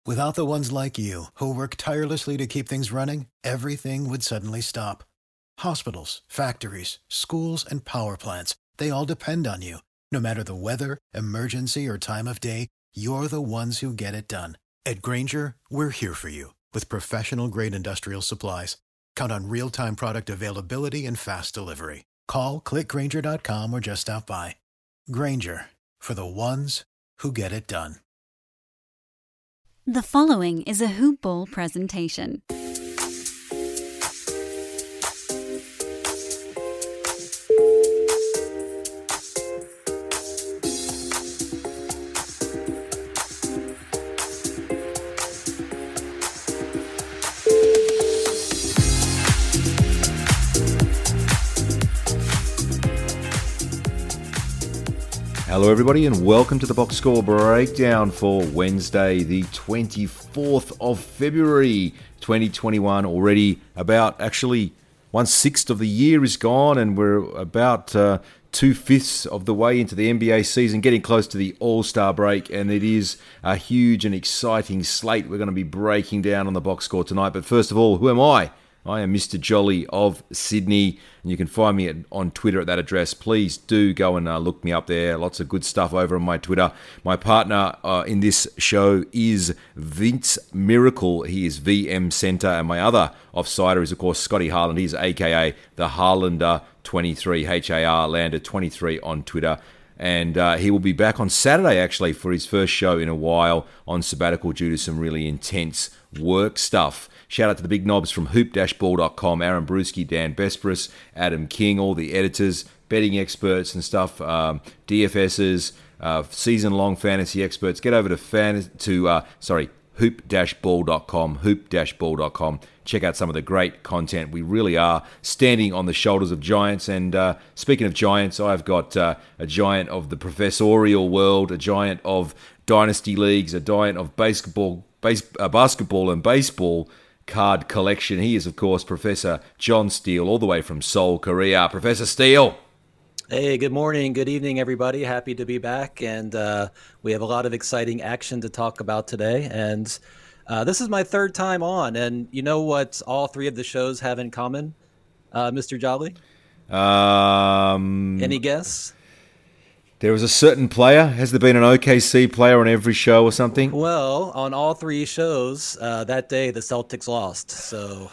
Without the ones like you, who work tirelessly to keep things running, everything would suddenly stop. Hospitals, factories, schools, and power plants, they all depend on you. No matter the weather, emergency, or time of day, you're the ones who get it done. At Grainger, we're here for you with professional-grade industrial supplies. Count on real-time product availability and fast delivery. Call, click Grainger.com, or just stop by. Grainger, for the ones who get it done. The following is a Hoop Ball presentation. Hello everybody and welcome to the Box Score Breakdown for Wednesday the 24th of February 2021. Already about actually 1/6 of the year is gone and we're about 2/5 of the way into the NBA season, getting close to the All-Star break, and it is a huge and exciting slate we're going to be breaking down on the Box Score tonight. But first of all, who am I? I am Mr. Jolly of Sydney, and you can find me on Twitter at that address. Please do go and look me up there. Lots of good stuff over on my Twitter. My partner in this show is Vince Miracle. He is VM Centre, and my other offsider is, of course, Scotty Harland. He's a.k.a. the Harlander 23, H-A-R Lander 23 on Twitter. And he will be back on Saturday, actually, for his first show in a while on sabbatical due to some really intense work stuff. Shout out to the big knobs from hoop-ball.com, Aaron Bruski, Dan Besbris, Adam King, all the editors, betting experts and stuff, DFSs, season-long fantasy experts. Get over to hoop-ball.com, hoop-ball.com. Check out some of the great content. We really are standing on the shoulders of giants. And speaking of giants, I've got a giant of the professorial world, a giant of dynasty leagues, a giant of basketball and baseball card collection. He is, of course, Professor John Steele, all the way from Seoul, Korea. Professor Steele. Hey, good morning, good evening, everybody. Happy to be back, and we have a lot of exciting action to talk about today. And this is my third time on, and you know what all three of the shows have in common, Mr. Jolly? Any guess? There was a certain player. Has there been an OKC player on every show or something? Well, on all three shows, that day the Celtics lost. So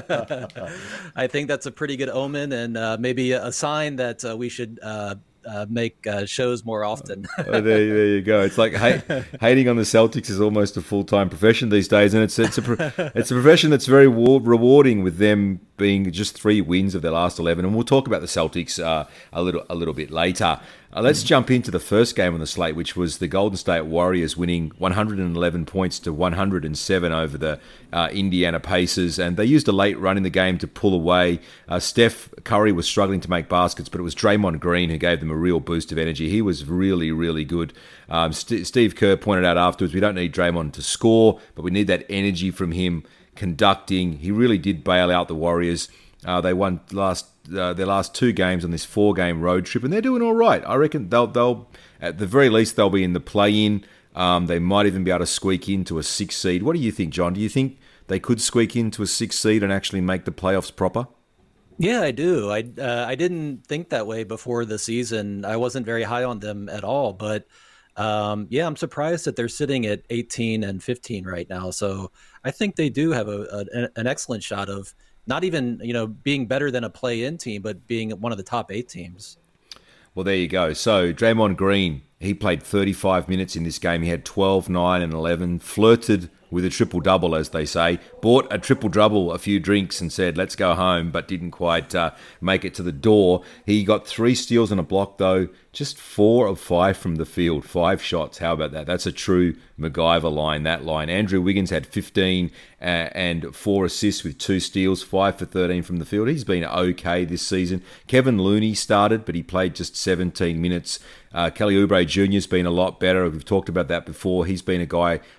I think that's a pretty good omen and maybe a sign that we should make shows more often. There you go. It's like hating on the Celtics is almost a full-time profession these days, and it's a profession that's very rewarding, with them being just 3 wins of their last 11. And we'll talk about the Celtics a little bit later. Let's jump into the first game on the slate, which was the Golden State Warriors winning 111 points to 107 over the Indiana Pacers. And they used a late run in the game to pull away. Steph Curry was struggling to make baskets, but it was Draymond Green who gave them a real boost of energy. He was really, really good. Steve Kerr pointed out afterwards, we don't need Draymond to score, but we need that energy from him conducting. He really did bail out the Warriors. They won their last 2 games on this 4-game road trip, and they're doing all right. I reckon they'll at the very least they'll be in the play-in. They might even be able to squeak into a 6 seed. What do you think, John? Do you think they could squeak into a 6 seed and actually make the playoffs proper? Yeah, I do. I didn't think that way before the season. I wasn't very high on them at all, but I'm surprised that they're sitting at 18 and 15 right now. So I think they do have an excellent shot of not even, being better than a play-in team, but being one of the top 8 teams. Well, there you go. So Draymond Green, he played 35 minutes in this game. He had 12, 9, and 11, flirted with a triple-double, as they say. Bought a triple-double, a few drinks, and said, let's go home, but didn't quite make it to the door. He got 3 steals and a block, though. Just 4 of 5 from the field. 5 shots. How about that? That's a true MacGyver line, that line. Andrew Wiggins had 15 and 4 assists with 2 steals, 5 for 13 from the field. He's been okay this season. Kevin Looney started, but he played just 17 minutes. Kelly Oubre Jr. has been a lot better. We've talked about that before. He's been a guy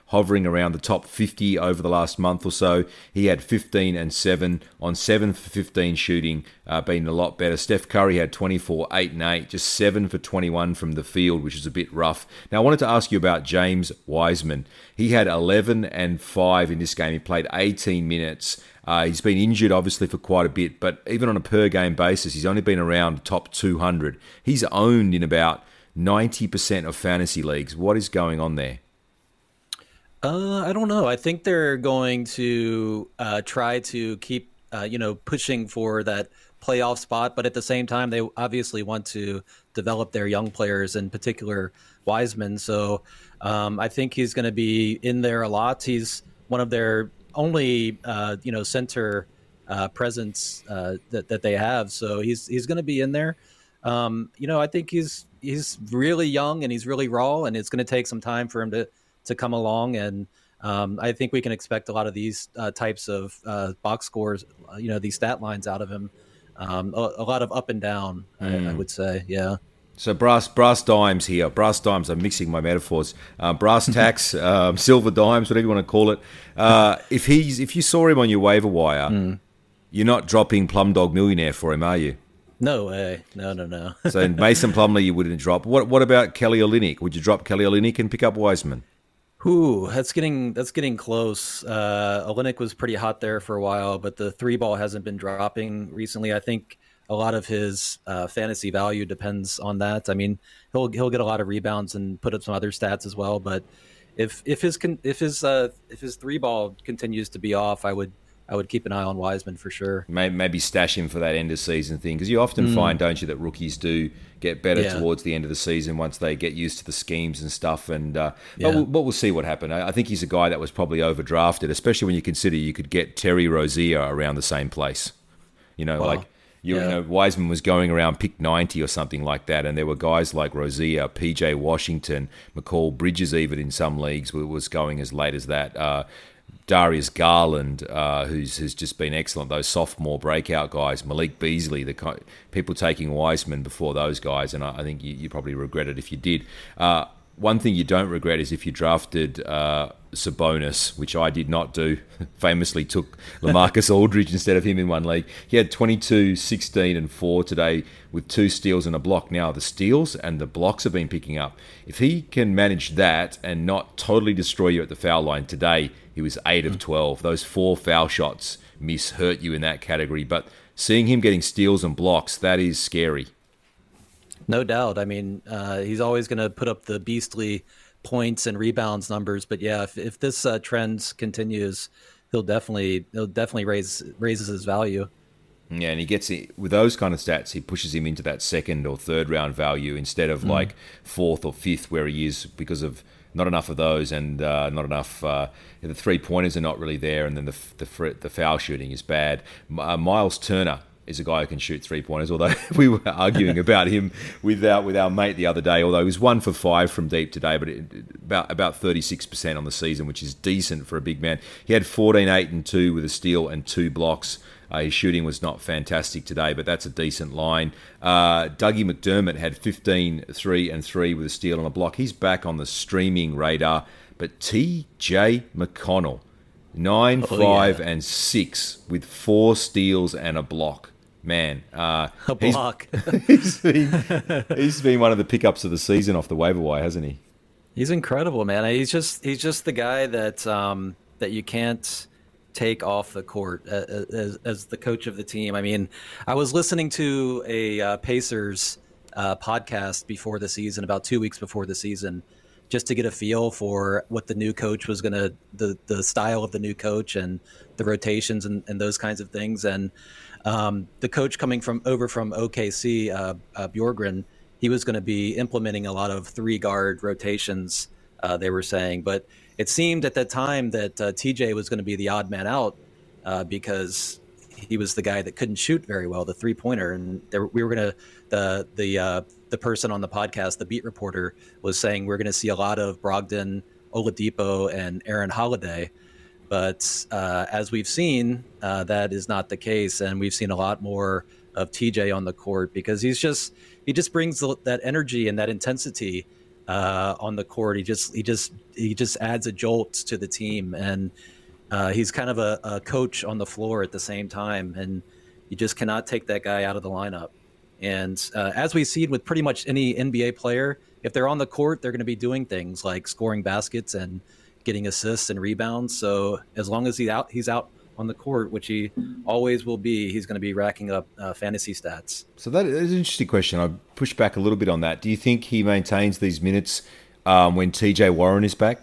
hovering around the top 50 over the last month or so. He had 15 and 7 on 7 for 15 shooting, been a lot better. Steph Curry had 24, 8 and 8, just 7 for 21 from the field, which is a bit rough. Now, I wanted to ask you about James Wiseman. He had 11 and 5 in this game. He played 18 minutes. He's been injured, obviously, for quite a bit, but even on a per-game basis, he's only been around top 200. He's owned in about 90% of fantasy leagues. What is going on there? I don't know. I think they're going to try to keep, pushing for that playoff spot, but at the same time, they obviously want to develop their young players, in particular Wiseman. So I think he's going to be in there a lot. He's one of their only center presence that they have, so he's going to be in there. I think he's really young and he's really raw, and it's going to take some time for him to come along. And I think we can expect a lot of these types of box scores, these stat lines out of him. A lot of up and down, I would say, yeah. So brass dimes here. Brass dimes. I'm mixing my metaphors. Brass tacks, silver dimes, whatever you want to call it. If you saw him on your waiver wire, you're not dropping Plum Dog Millionaire for him, are you? No way. No. So Mason Plumlee, you wouldn't drop. What about Kelly Olynyk? Would you drop Kelly Olynyk and pick up Wiseman? Ooh, that's getting close. Olynyk was pretty hot there for a while, but the three ball hasn't been dropping recently. I think a lot of his fantasy value depends on that. I mean, he'll get a lot of rebounds and put up some other stats as well. But if his three ball continues to be off, I would keep an eye on Wiseman for sure. Maybe stash him for that end of season thing, because you often find, don't you, that rookies do get better towards the end of the season once they get used to the schemes and stuff. And but we'll see what happened. I think he's a guy that was probably overdrafted, especially when you consider you could get Terry Rozier around the same place. Wiseman was going around pick 90 or something like that, and there were guys like Rozier, PJ Washington, McCall Bridges, even in some leagues was going as late as that. Darius Garland, who's just been excellent. Those sophomore breakout guys, Malik Beasley, people taking Wiseman before those guys, and I think you probably regret it if you did. One thing you don't regret is if you drafted Sabonis, which I did not do. Famously took LaMarcus Aldridge instead of him in one league. He had 22, 16, and 4 today with 2 steals and a block. Now, the steals and the blocks have been picking up. If he can manage that and not totally destroy you at the foul line today, he was 8 of 12. Those 4 foul shots hurt you in that category. But seeing him getting steals and blocks, that is scary. No doubt. I mean, he's always going to put up the beastly points and rebounds numbers. But yeah, if this trend continues, he'll definitely raises his value. Yeah, and he gets it with those kind of stats. He pushes him into that second or third round value instead of like fourth or fifth where he is, because of not enough of those and not enough. The 3-pointers are not really there, and then the foul shooting is bad. Miles Turner is a guy who can shoot 3-pointers, although we were arguing about him with our mate the other day, although he was 1 for 5 from deep today, but about 36% on the season, which is decent for a big man. He had 14, 8, and 2 with a steal and 2 blocks. His shooting was not fantastic today, but that's a decent line. Dougie McDermott had 15, 3, and 3 with a steal and a block. He's back on the streaming radar. But TJ McConnell, 9, 5, and 6 with 4 steals and a block. Man, a block. He's been one of the pickups of the season off the waiver wire, hasn't he? He's incredible, man. He's just the guy that you can't take off the court as the coach of the team. I mean, I was listening to a Pacers podcast before the season, about 2 weeks before the season, just to get a feel for what the new coach was the style of the new coach and the rotations and those kinds of things. And the coach coming over from OKC, Bjorgren, he was going to be implementing a lot of 3-guard rotations, they were saying. But it seemed at that time that TJ was going to be the odd man out because he was the guy that couldn't shoot very well, the 3-pointer. And we were going to, the person on the podcast, the beat reporter, was saying we're going to see a lot of Brogdon, Oladipo, and Aaron Holiday. But as we've seen, that is not the case. And we've seen a lot more of TJ on the court because he just brings that energy and that intensity on the court. He just adds a jolt to the team, and he's kind of a coach on the floor at the same time, and you just cannot take that guy out of the lineup. And as we've seen with pretty much any NBA player, if they're on the court, they're going to be doing things like scoring baskets and getting assists and rebounds. So as long as he's out on the court, which he always will be, he's going to be racking up fantasy stats. So that is an interesting question. I push back a little bit on that. Do you think he maintains these minutes when TJ Warren is back?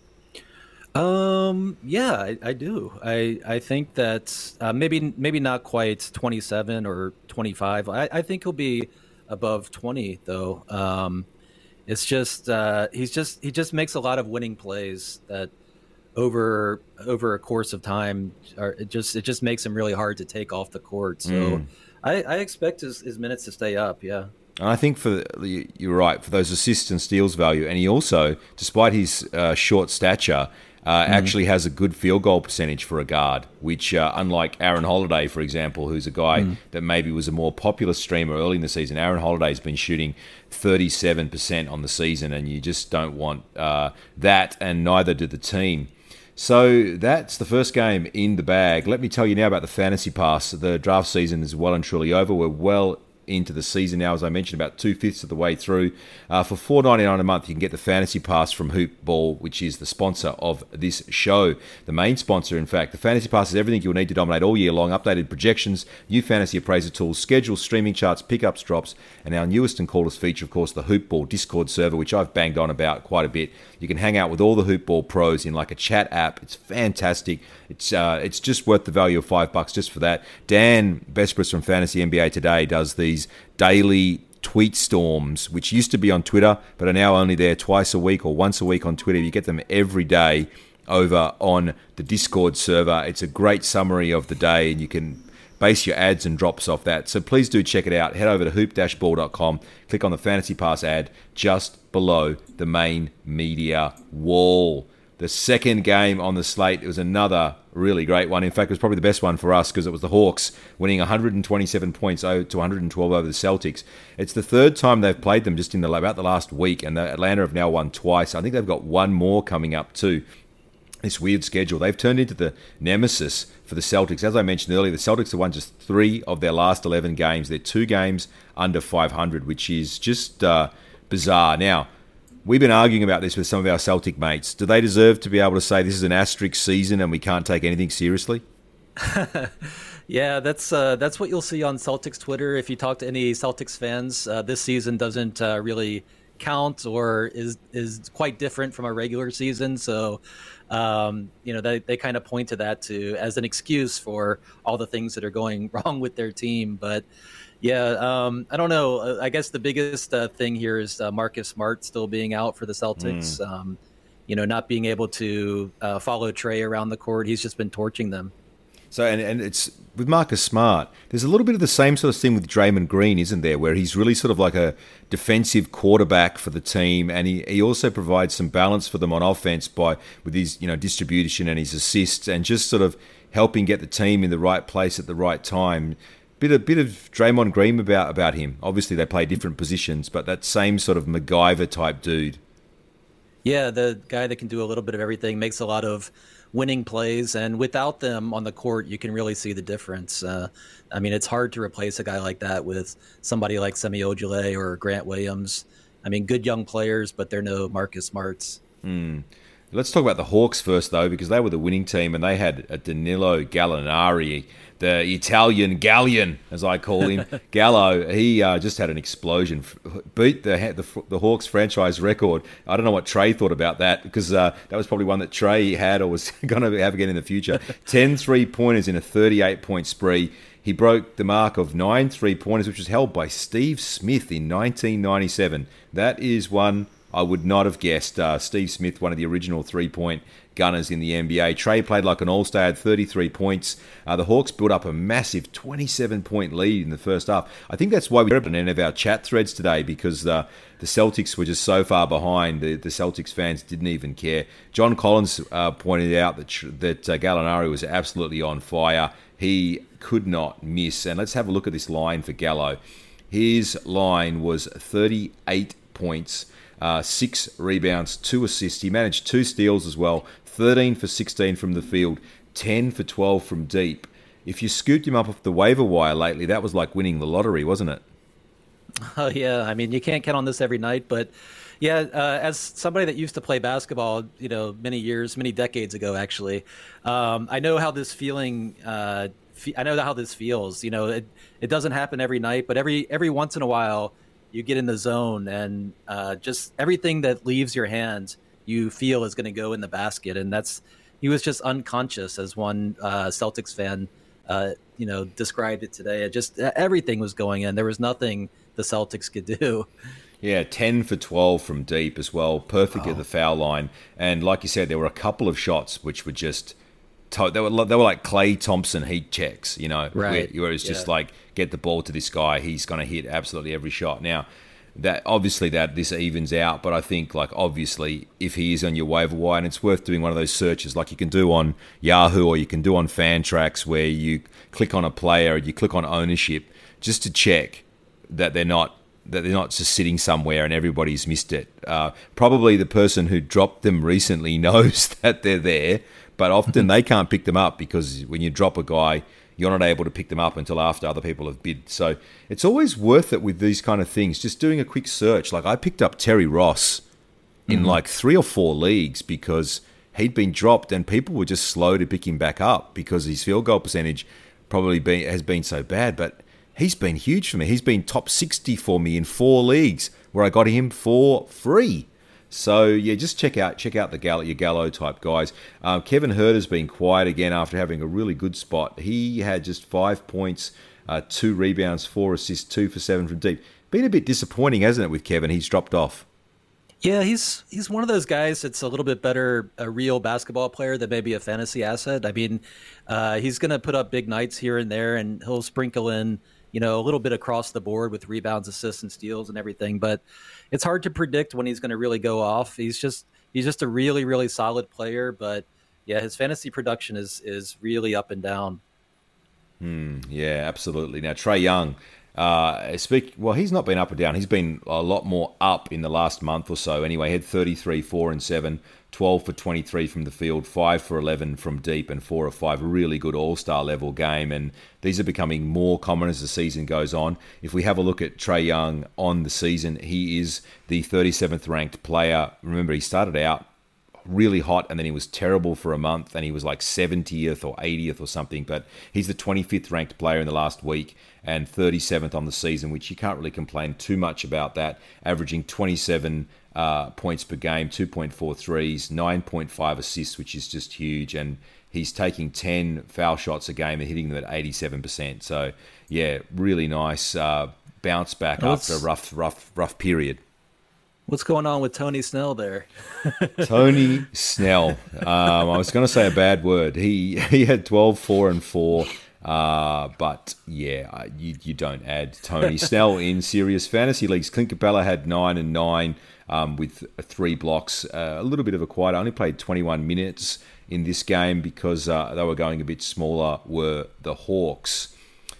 Yeah, I do. I think that maybe not quite 27 or 25. I think he'll be above 20 though. It's just he just makes a lot of winning plays that over a course of time it just makes him really hard to take off the court. So I expect his minutes to stay up. Yeah. And I think you're right, for those assists and steals value. And he also, despite his short stature, actually has a good field goal percentage for a guard, which unlike Aaron Holiday, for example, who's a guy that maybe was a more popular streamer early in the season, Aaron Holiday's been shooting 37% on the season, and you just don't want that, and neither did the team. So that's the first game in the bag. Let me tell you now about the Fantasy Pass. The draft season is well and truly over. We're well into the season now, as I mentioned, about 2/5 of the way through. For $4.99 a month, you can get the Fantasy Pass from Hoop Ball, which is the sponsor of this show. The main sponsor, in fact. The Fantasy Pass is everything you'll need to dominate all year long. Updated projections, new fantasy appraiser tools, schedules, streaming charts, pickups, drops, and our newest and coolest feature, of course, the Hoop Ball Discord server, which I've banged on about quite a bit. You can hang out with all the Hoop Ball pros in like a chat app. It's fantastic. It's just worth the value of $5 just for that. Dan Besbris from Fantasy NBA Today does these daily tweet storms, which used to be on Twitter, but are now only there twice a week or once a week on Twitter. You get them every day over on the Discord server. It's a great summary of the day, and you can base your ads and drops off that. So please do check it out. Head over to hoop-ball.com, click on the Fantasy Pass ad just below the main media wall. The second game on the slate, it was another really great one. In fact, it was probably the best one for us because it was the Hawks winning 127 points to 112 over the Celtics. It's the third time they've played them just in about the last week, and Atlanta have now won twice. I think they've got one more coming up too. This weird schedule. They've turned into the nemesis for the Celtics. As I mentioned earlier, the Celtics have won just 3 of their last 11 games. They're 2 games under 500, which is just bizarre. Now, we've been arguing about this with some of our Celtic mates. Do they deserve to be able to say this is an asterisk season and we can't take anything seriously? Yeah, that's what you'll see on Celtics Twitter. If you talk to any Celtics fans, this season doesn't really count or is quite different from a regular season. So, they kind of point to that as an excuse for all the things that are going wrong with their team. But yeah, I don't know. I guess the biggest thing here is Marcus Smart still being out for the Celtics. Not being able to follow Trey around the court. He's just been torching them. So, and it's with Marcus Smart, there's a little bit of the same sort of thing with Draymond Green, isn't there? Where he's really sort of like a defensive quarterback for the team, and he also provides some balance for them on offense with his distribution and his assists, and just sort of helping get the team in the right place at the right time. Bit of Draymond Green about him. Obviously, they play different positions, but that same sort of MacGyver type dude. Yeah, the guy that can do a little bit of everything, makes a lot of winning plays, and without them on the court, you can really see the difference. It's hard to replace a guy like that with somebody like Semi Ojeleye or Grant Williams. Good young players, but they're no Marcus Smarts. Let's talk about the Hawks first, though, because they were the winning team, and they had a Danilo Gallinari, the Italian Gallion, as I call him. Gallo, he just had an explosion, beat the Hawks franchise record. I don't know what Trey thought about that, because that was probably one that Trey had or was going to have again in the future. 10 3-pointers in a 38-point spree. He broke the mark of 9 3-pointers, which was held by Steve Smith in 1997. That is one I would not have guessed. Steve Smith, one of the original 3-point gunners in the NBA. Trey played like an all-star, had 33 points. The Hawks built up a massive 27-point lead in the first half. I think that's why we read on any of our chat threads today, because the Celtics were just so far behind. The Celtics fans didn't even care. John Collins pointed out that Gallinari was absolutely on fire. He could not miss. And let's have a look at this line for Gallo. His line was 38 points, 6 rebounds, 2 assists. He managed 2 steals as well, 13 for 16 from the field, 10 for 12 from deep. If you scooped him up off the waiver wire lately, that was like winning the lottery, wasn't it? Oh, yeah. I mean, you can't count on this every night, but yeah, as somebody that used to play basketball, many decades ago, actually, I know how this feeling, I know how this feels. It doesn't happen every night, but every once in a while, you get in the zone and just everything that leaves your hands, you feel is going to go in the basket. And he was just unconscious, as one Celtics fan, described it today. It just, everything was going in. There was nothing the Celtics could do. Yeah, 10 for 12 from deep as well. Perfect at the foul line. And like you said, there were a couple of shots which were just, they were like Klay Thompson heat checks, Right. Where it's just like, get the ball to this guy. He's going to hit absolutely every shot. Now, this evens out, but I think, like, obviously, if he is on your waiver wire, and it's worth doing one of those searches like you can do on Yahoo or you can do on Fantrax, where you click on a player and you click on ownership just to check that they're not just sitting somewhere and everybody's missed it. Probably the person who dropped them recently knows that they're there, but often they can't pick them up because when you drop a guy, you're not able to pick them up until after other people have bid. So it's always worth it with these kind of things, just doing a quick search. Like, I picked up Terry Ross in like 3 or 4 leagues because he'd been dropped and people were just slow to pick him back up because his field goal percentage has been so bad. But he's been huge for me. He's been top 60 for me in 4 leagues where I got him for free. So, yeah, just check out your Gallo-type guys. Kevin Huerter's been quiet again after having a really good spot. He had just 5 points, 2 rebounds, 4 assists, 2 for 7 from deep. Been a bit disappointing, hasn't it, with Kevin? He's dropped off. Yeah, he's one of those guys that's a little bit better a real basketball player than maybe a fantasy asset. I mean, he's going to put up big nights here and there, and he'll sprinkle in, a little bit across the board with rebounds, assists, and steals and everything. But it's hard to predict when he's going to really go off. He's just a really, really solid player. But yeah, his fantasy production is really up and down. Yeah, absolutely. Now, Trae Young, he's not been up or down. He's been a lot more up in the last month or so. Anyway, he had 33, 4 and 7, 12 for 23 from the field, 5 for 11 from deep, and 4 of 5. Really good all-star level game. And these are becoming more common as the season goes on. If we have a look at Trae Young on the season, he is the 37th ranked player. Remember, he started out really hot and then he was terrible for a month and he was like 70th or 80th or something, but he's the 25th ranked player in the last week and 37th on the season, which you can't really complain too much about that, averaging 27 points per game, 2.4 threes, 9.5 assists, which is just huge, and he's taking 10 foul shots a game and hitting them at 87%. So yeah, really nice bounce back after a rough period. What's going on with Tony Snell there? Tony Snell. I was going to say a bad word. He had 12, 4 and 4. But yeah, you don't add Tony Snell in serious fantasy leagues. Clint Capella had 9 and 9 with 3 blocks. A little bit of a quiet. I only played 21 minutes in this game because they were going a bit smaller, were the Hawks.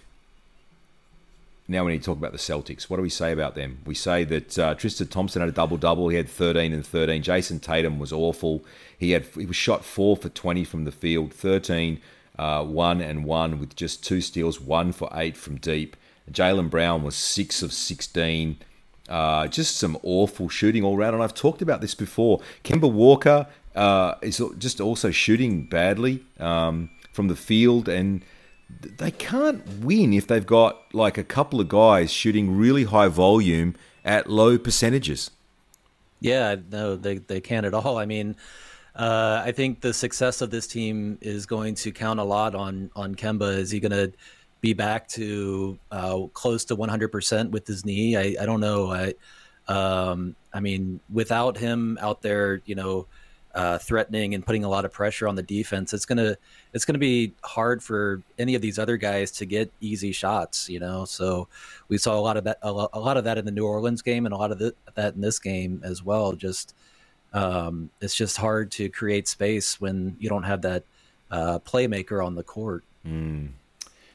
Now we need to talk about the Celtics. What do we say about them? We say that Tristan Thompson had a double-double. He had 13 and 13. Jason Tatum was awful. He was shot 4 for 20 from the field, 13, 1 and 1 with just 2 steals, 1 for 8 from deep. Jaylen Brown was 6 of 16. Just some awful shooting all around. And I've talked about this before. Kemba Walker is just also shooting badly from the field, and they can't win if they've got like a couple of guys shooting really high volume at low percentages. Yeah, no, they can't at all. I mean, I think the success of this team is going to count a lot on Kemba. Is he going to be back to close to 100% with his knee? I don't know. I mean, without him out there, threatening and putting a lot of pressure on the defense, it's gonna be hard for any of these other guys to get easy shots. So we saw a lot of that in the New Orleans game, and a lot of that in this game as well. Just it's just hard to create space when you don't have that playmaker on the court.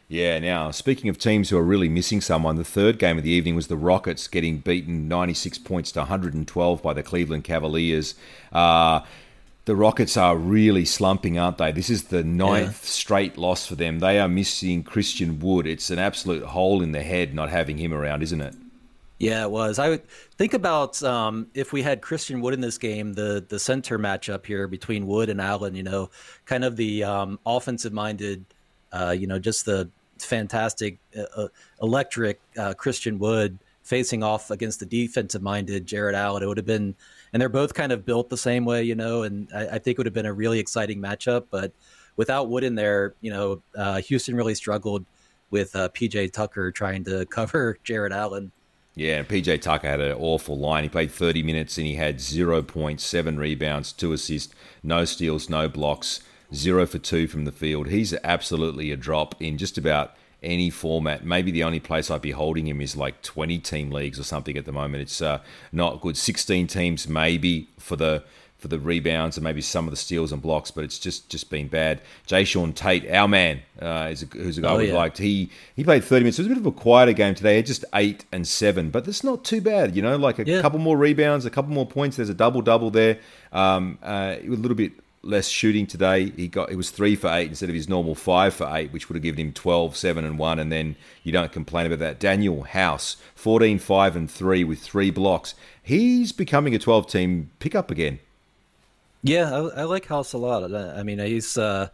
Yeah, now, speaking of teams who are really missing someone, the third game of the evening was the Rockets getting beaten 96 points to 112 by the Cleveland Cavaliers. The Rockets are really slumping, aren't they? This is the ninth straight loss for them. They are missing Christian Wood. It's an absolute hole in the head not having him around, isn't it? Yeah, it was. I would think about if we had Christian Wood in this game, the center matchup here between Wood and Allen, kind of the offensive-minded, just the fantastic, electric Christian Wood facing off against the defensive-minded Jared Allen. It would have been, and they're both kind of built the same way, and I think it would have been a really exciting matchup. But without Wood in there, Houston really struggled with PJ Tucker trying to cover Jared Allen. Yeah, and PJ Tucker had an awful line. He played 30 minutes and he had 0.7 rebounds, 2 assists, no steals, no blocks, 0 for 2 from the field. He's absolutely a drop in just about any format. Maybe the only place I'd be holding him is like 20-team leagues or something at the moment. It's not good. 16 teams maybe for the rebounds and maybe some of the steals and blocks, but it's just been bad. Jayshawn Tate, our man, who's a guy we liked. He played 30 minutes. It was a bit of a quieter game today. He had just 8 and 7, but that's not too bad. Like a couple more rebounds, a couple more points. There's a double there. A little bit less shooting today. He was 3 for 8 instead of his normal 5 for 8, which would have given him 12, 7 and 1, and then you don't complain about that. Daniel House, 14, 5 and 3 with 3 blocks. He's becoming a 12-team pickup again. Yeah, I like House a lot. I mean, he's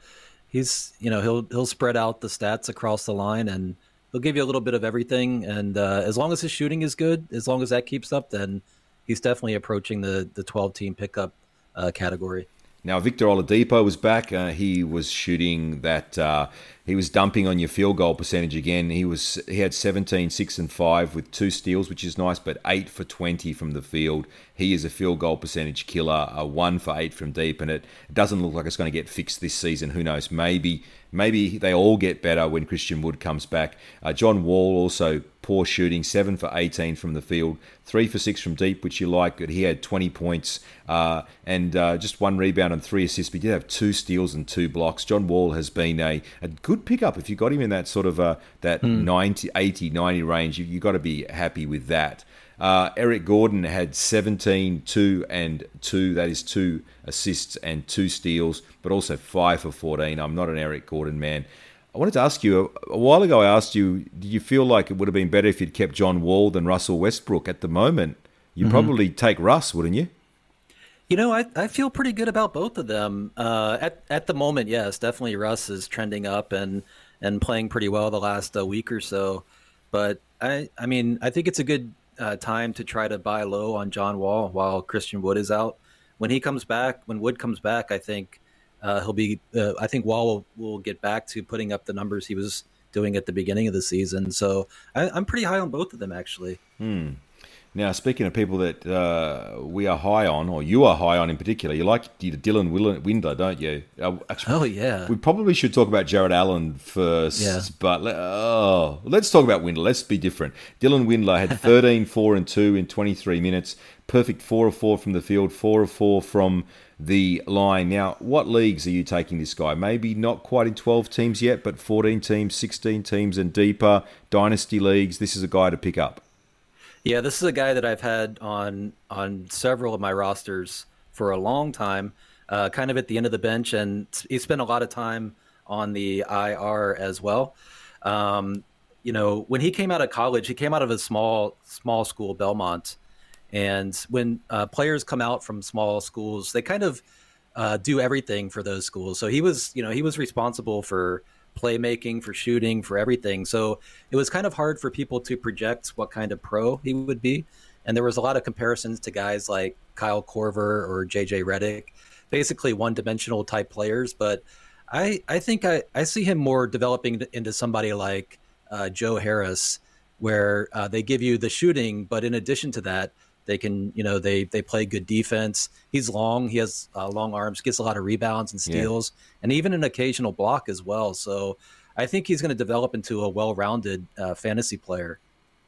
he'll spread out the stats across the line and he'll give you a little bit of everything. And as long as his shooting is good, as long as that keeps up, then he's definitely approaching the 12-team pickup category. Now, Victor Oladipo was back. He was shooting that. He was dumping on your field goal percentage again. He had 17, 6 and 5 with 2 steals, which is nice, but 8 for 20 from the field. He is a field goal percentage killer. 1 for 8 from deep, and it doesn't look like it's going to get fixed this season. Who knows? Maybe they all get better when Christian Wood comes back. John Wall also poor shooting, 7 for 18 from the field, 3 for 6 from deep, which you like. But he had 20 points and just 1 rebound and 3 assists. But he did have 2 steals and 2 blocks. John Wall has been a good pickup. If you got him in that sort of that 90, 80, 90 range, you got to be happy with that. Eric Gordon had 17, 2 and 2. That is 2 assists and 2 steals, but also 5 for 14. I'm not an Eric Gordon man. I wanted to ask you, a while ago I asked you, did you feel like it would have been better if you'd kept John Wall than Russell Westbrook? At the moment, you'd probably take Russ, wouldn't you? I feel pretty good about both of them. At the moment, yes, definitely Russ is trending up and playing pretty well the last week or so. But I think it's a good time to try to buy low on John Wall while Christian Wood is out. When Wood comes back, I think he'll be. I think Wall will get back to putting up the numbers he was doing at the beginning of the season. So I'm pretty high on both of them, actually. Now, speaking of people that we are high on, or you are high on in particular, you like Dylan Windler, don't you? Actually, yeah. We probably should talk about Jared Allen first, but let's talk about Windler. Let's be different. Dylan Windler had 13, 4 and 2 in 23 minutes. Perfect 4 of 4 from the field, 4 of 4 from the line. Now, what leagues are you taking this guy? Maybe not quite in 12 teams yet, but 14 teams, 16 teams and deeper, dynasty leagues. This is a guy to pick up. Yeah, this is a guy that I've had on several of my rosters for a long time, kind of at the end of the bench, and he spent a lot of time on the IR as well. When he came out of college, he came out of a small school, Belmont, and when players come out from small schools, they kind of do everything for those schools. So he was responsible for playmaking, for shooting, for everything. So it was kind of hard for people to project what kind of pro he would be. And there was a lot of comparisons to guys like Kyle Korver or JJ Redick, basically one-dimensional type players. But I think I see him more developing into somebody like Joe Harris, where they give you the shooting, but in addition to that, they can, they play good defense. He's long. He has long arms, gets a lot of rebounds and steals, and even an occasional block as well. So I think he's going to develop into a well-rounded fantasy player.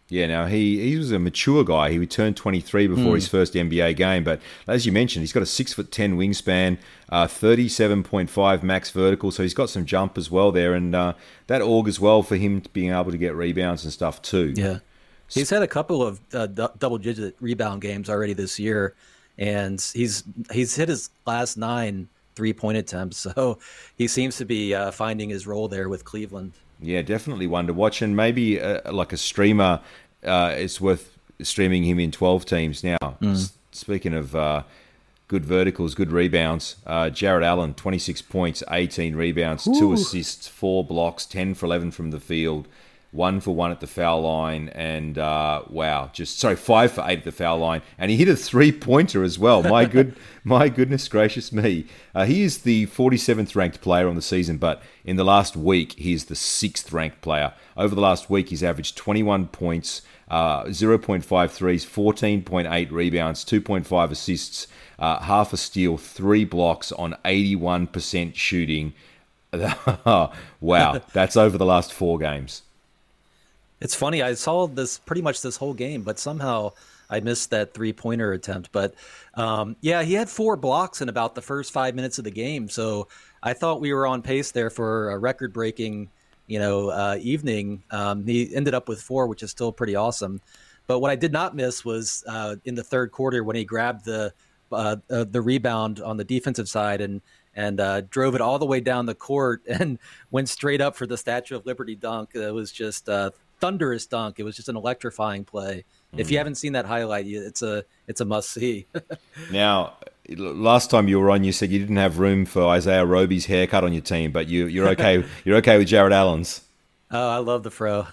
Yeah, now he was a mature guy. He turned 23 before his first NBA game. But as you mentioned, he's got a 6'10" wingspan, 37.5 max vertical. So he's got some jump as well there. And that augurs well for him being able to get rebounds and stuff too. Yeah. He's had a couple of double-digit rebound games already this year. And he's hit his last 9 3-point attempts. So he seems to be finding his role there with Cleveland. Yeah, definitely one to watch, and maybe like a streamer, it's worth streaming him in 12 teams now. Speaking of good verticals, good rebounds, Jared Allen, 26 points, 18 rebounds, 2 assists, 4 blocks, 10 for 11 from the field, 1 for 1 at the foul line, and 5 for 8 at the foul line, and he hit a 3-pointer as well. My goodness gracious me! He is the 47th ranked player on the season, but in the last week he is the 6th ranked player. Over the last week, he's averaged 21 points, 0.5 threes, 14.8 rebounds, 2.5 assists, half a steal, 3 blocks on 81% shooting. Wow, that's over the last 4 games. It's funny. I saw this pretty much this whole game, but somehow I missed that 3-pointer attempt. But he had 4 blocks in about the first 5 minutes of the game. So I thought we were on pace there for a record-breaking, evening. He ended up with 4, which is still pretty awesome. But what I did not miss was in the third quarter when he grabbed the rebound on the defensive side and drove it all the way down the court and went straight up for the Statue of Liberty dunk. It was just thunderous dunk. It was just an electrifying play. If you haven't seen that highlight, it's a must see. Now, last time you were on, you said you didn't have room for Isaiah Roby's haircut on your team, but you're okay. You're okay with Jared Allen's. Oh, I love the fro.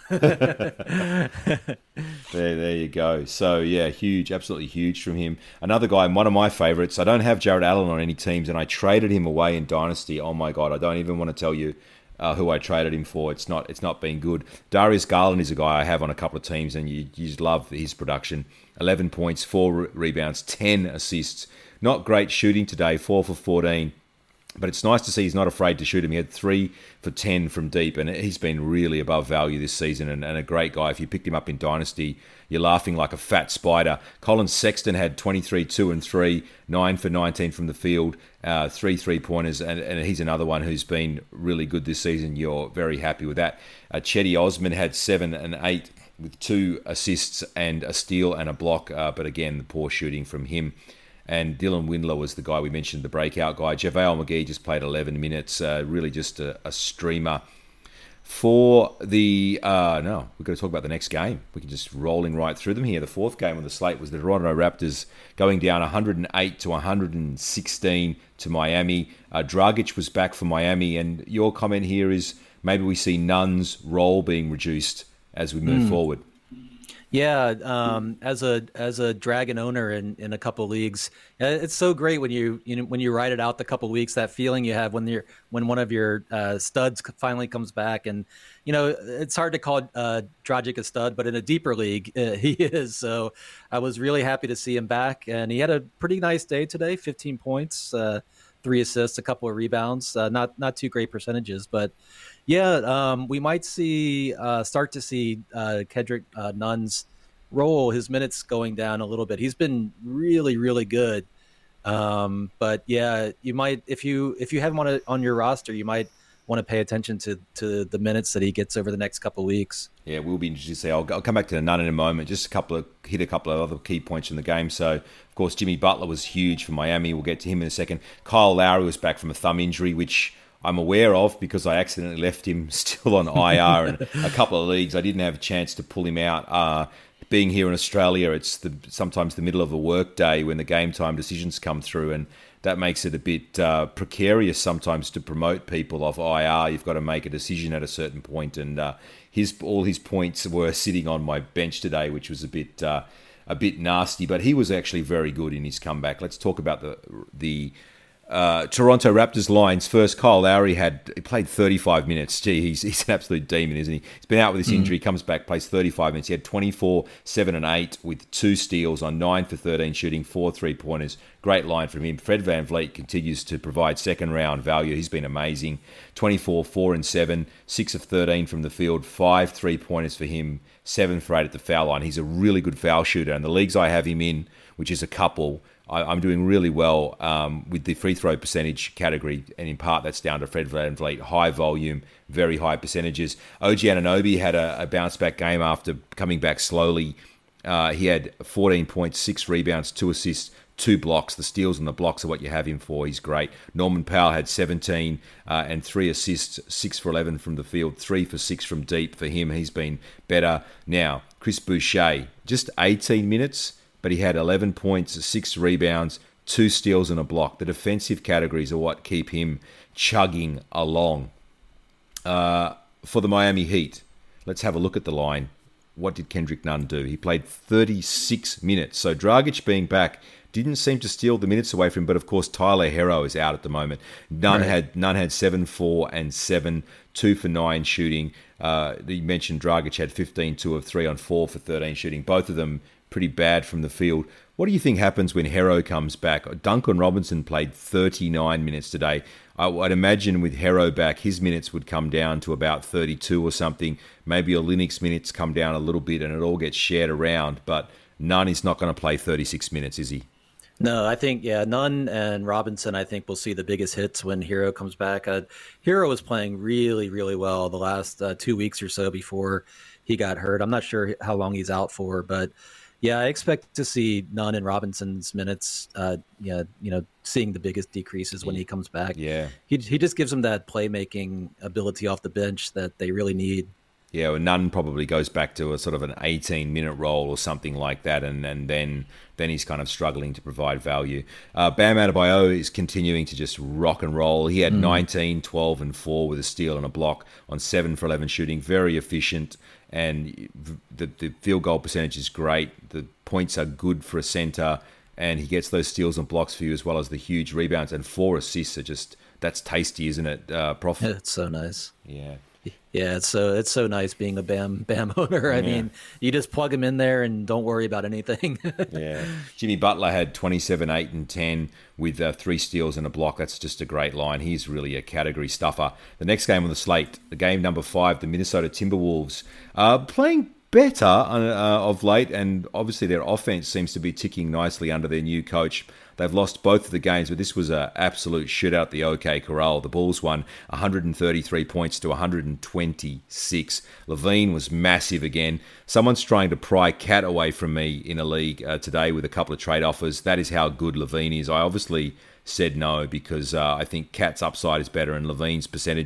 There you go. So yeah, huge, absolutely huge from him. Another guy, one of my favorites. I don't have Jared Allen on any teams, and I traded him away in Dynasty. Oh my God, I don't even want to tell you who I traded him for. It's not been good. Darius Garland is a guy I have on a couple of teams, and you just love his production. 11 points, 4 rebounds, 10 assists. Not great shooting today, 4 for 14. But it's nice to see he's not afraid to shoot him. He had 3 for 10 from deep, and he's been really above value this season and a great guy. If you picked him up in Dynasty, you're laughing like a fat spider. Colin Sexton had 23, 2 and 3, 9 for 19 from the field, 3 3-pointers, and he's another one who's been really good this season. You're very happy with that. Chetty Osman had 7 and 8 with 2 assists and a steal and a block, but again, the poor shooting from him. And Dylan Windler was the guy we mentioned, the breakout guy. JaVale McGee just played 11 minutes, really just a streamer. For the, we've got to talk about the next game. We can just roll in right through them here. The 4th game on the slate was the Toronto Raptors going down 108 to 116 to Miami. Dragic was back for Miami, and your comment here is maybe we see Nunn's role being reduced as we move forward. Yeah, as a Dragon owner in a couple leagues, it's so great when you ride it out the couple weeks. That feeling you have when one of your studs finally comes back, and it's hard to call Dragic a stud, but in a deeper league he is. So I was really happy to see him back, and he had a pretty nice day today. 15 points, 3 assists, a couple of rebounds. Not too great percentages, but. Yeah, we might start to see Kendrick Nunn's role, his minutes going down a little bit. He's been really, really good. But yeah, you might if you have him on your roster, you might want to pay attention to the minutes that he gets over the next couple of weeks. Yeah, we'll be interested to see. I'll come back to Nunn in a moment. Just hit a couple of other key points in the game. So, of course, Jimmy Butler was huge for Miami. We'll get to him in a second. Kyle Lowry was back from a thumb injury, which I'm aware of because I accidentally left him still on IR in a couple of leagues. I didn't have a chance to pull him out. Being here in Australia, it's sometimes the middle of a work day when the game time decisions come through, and that makes it a bit precarious sometimes to promote people off IR. You've got to make a decision at a certain point, and all his points were sitting on my bench today, which was a bit nasty. But he was actually very good in his comeback. Let's talk about the Toronto Raptors lines. First, Kyle Lowry he played 35 minutes. Gee, he's an absolute demon, isn't he? He's been out with this injury, comes back, plays 35 minutes. He had 24, 7 and 8 with 2 steals on 9 for 13 shooting, 4 3-pointers. Great line from him. Fred VanVleet continues to provide second-round value. He's been amazing. 24, 4 and 7, 6 of 13 from the field, 5 3-pointers for him, 7 for 8 at the foul line. He's a really good foul shooter. And the leagues I have him in, which is a couple, I'm doing really well with the free throw percentage category, and in part that's down to Fred VanVleet. High volume, very high percentages. OG Anunoby had a bounce-back game after coming back slowly. He had 14 points, 6 rebounds, 2 assists, 2 blocks. The steals and the blocks are what you have him for. He's great. Norman Powell had 17 and 3 assists, 6 for 11 from the field, 3 for 6 from deep for him. He's been better. Now, Chris Boucher, just 18 minutes, but he had 11 points, 6 rebounds, 2 steals and a block. The defensive categories are what keep him chugging along. For the Miami Heat, let's have a look at the line. What did Kendrick Nunn do? He played 36 minutes. So Dragic being back didn't seem to steal the minutes away from him, but of course Tyler Herro is out at the moment. Nunn had 7, 4 and 7, 2 for 9 shooting. You mentioned Dragic had 15, 2 of 3 on 4 for 13 shooting. Both of them pretty bad from the field. What do you think happens when Herro comes back? Duncan Robinson played 39 minutes today. I'd imagine with Herro back, his minutes would come down to about 32 or something. Maybe Olynyk's minutes come down a little bit and it all gets shared around. But Nunn is not going to play 36 minutes, is he? No, I think, Nunn and Robinson, I think, will see the biggest hits when Herro comes back. Herro was playing really, really well the last 2 weeks or so before he got hurt. I'm not sure how long he's out for, but yeah, I expect to see Nunn and Robinson's minutes, seeing the biggest decreases when he comes back. Yeah. He just gives them that playmaking ability off the bench that they really need. Yeah, well, Nunn probably goes back to a sort of an 18-minute role or something like that, and then he's kind of struggling to provide value. Bam Adebayo is continuing to just rock and roll. He had 19, 12, and 4 with a steal and a block on 7 for 11 shooting. Very efficient, and the field goal percentage is great. The points are good for a center, and he gets those steals and blocks for you as well as the huge rebounds, and 4 assists are just, that's tasty, isn't it, Prof? Yeah, it's so nice. Yeah. Yeah, it's so nice being a Bam owner. I mean, you just plug him in there and don't worry about anything. Yeah. Jimmy Butler had 27, 8, and 10 with 3 steals and a block. That's just a great line. He's really a category stuffer. The next game on the slate, the game number 5, the Minnesota Timberwolves, playing better of late, and obviously their offense seems to be ticking nicely under their new coach. They've lost both of the games, but this was an absolute shootout, the OK Corral. The Bulls won 133 points to 126. Levine was massive again. Someone's trying to pry Cat away from me in a league today with a couple of trade offers. That is how good Levine is. I obviously said no because I think Cat's upside is better, and Levine's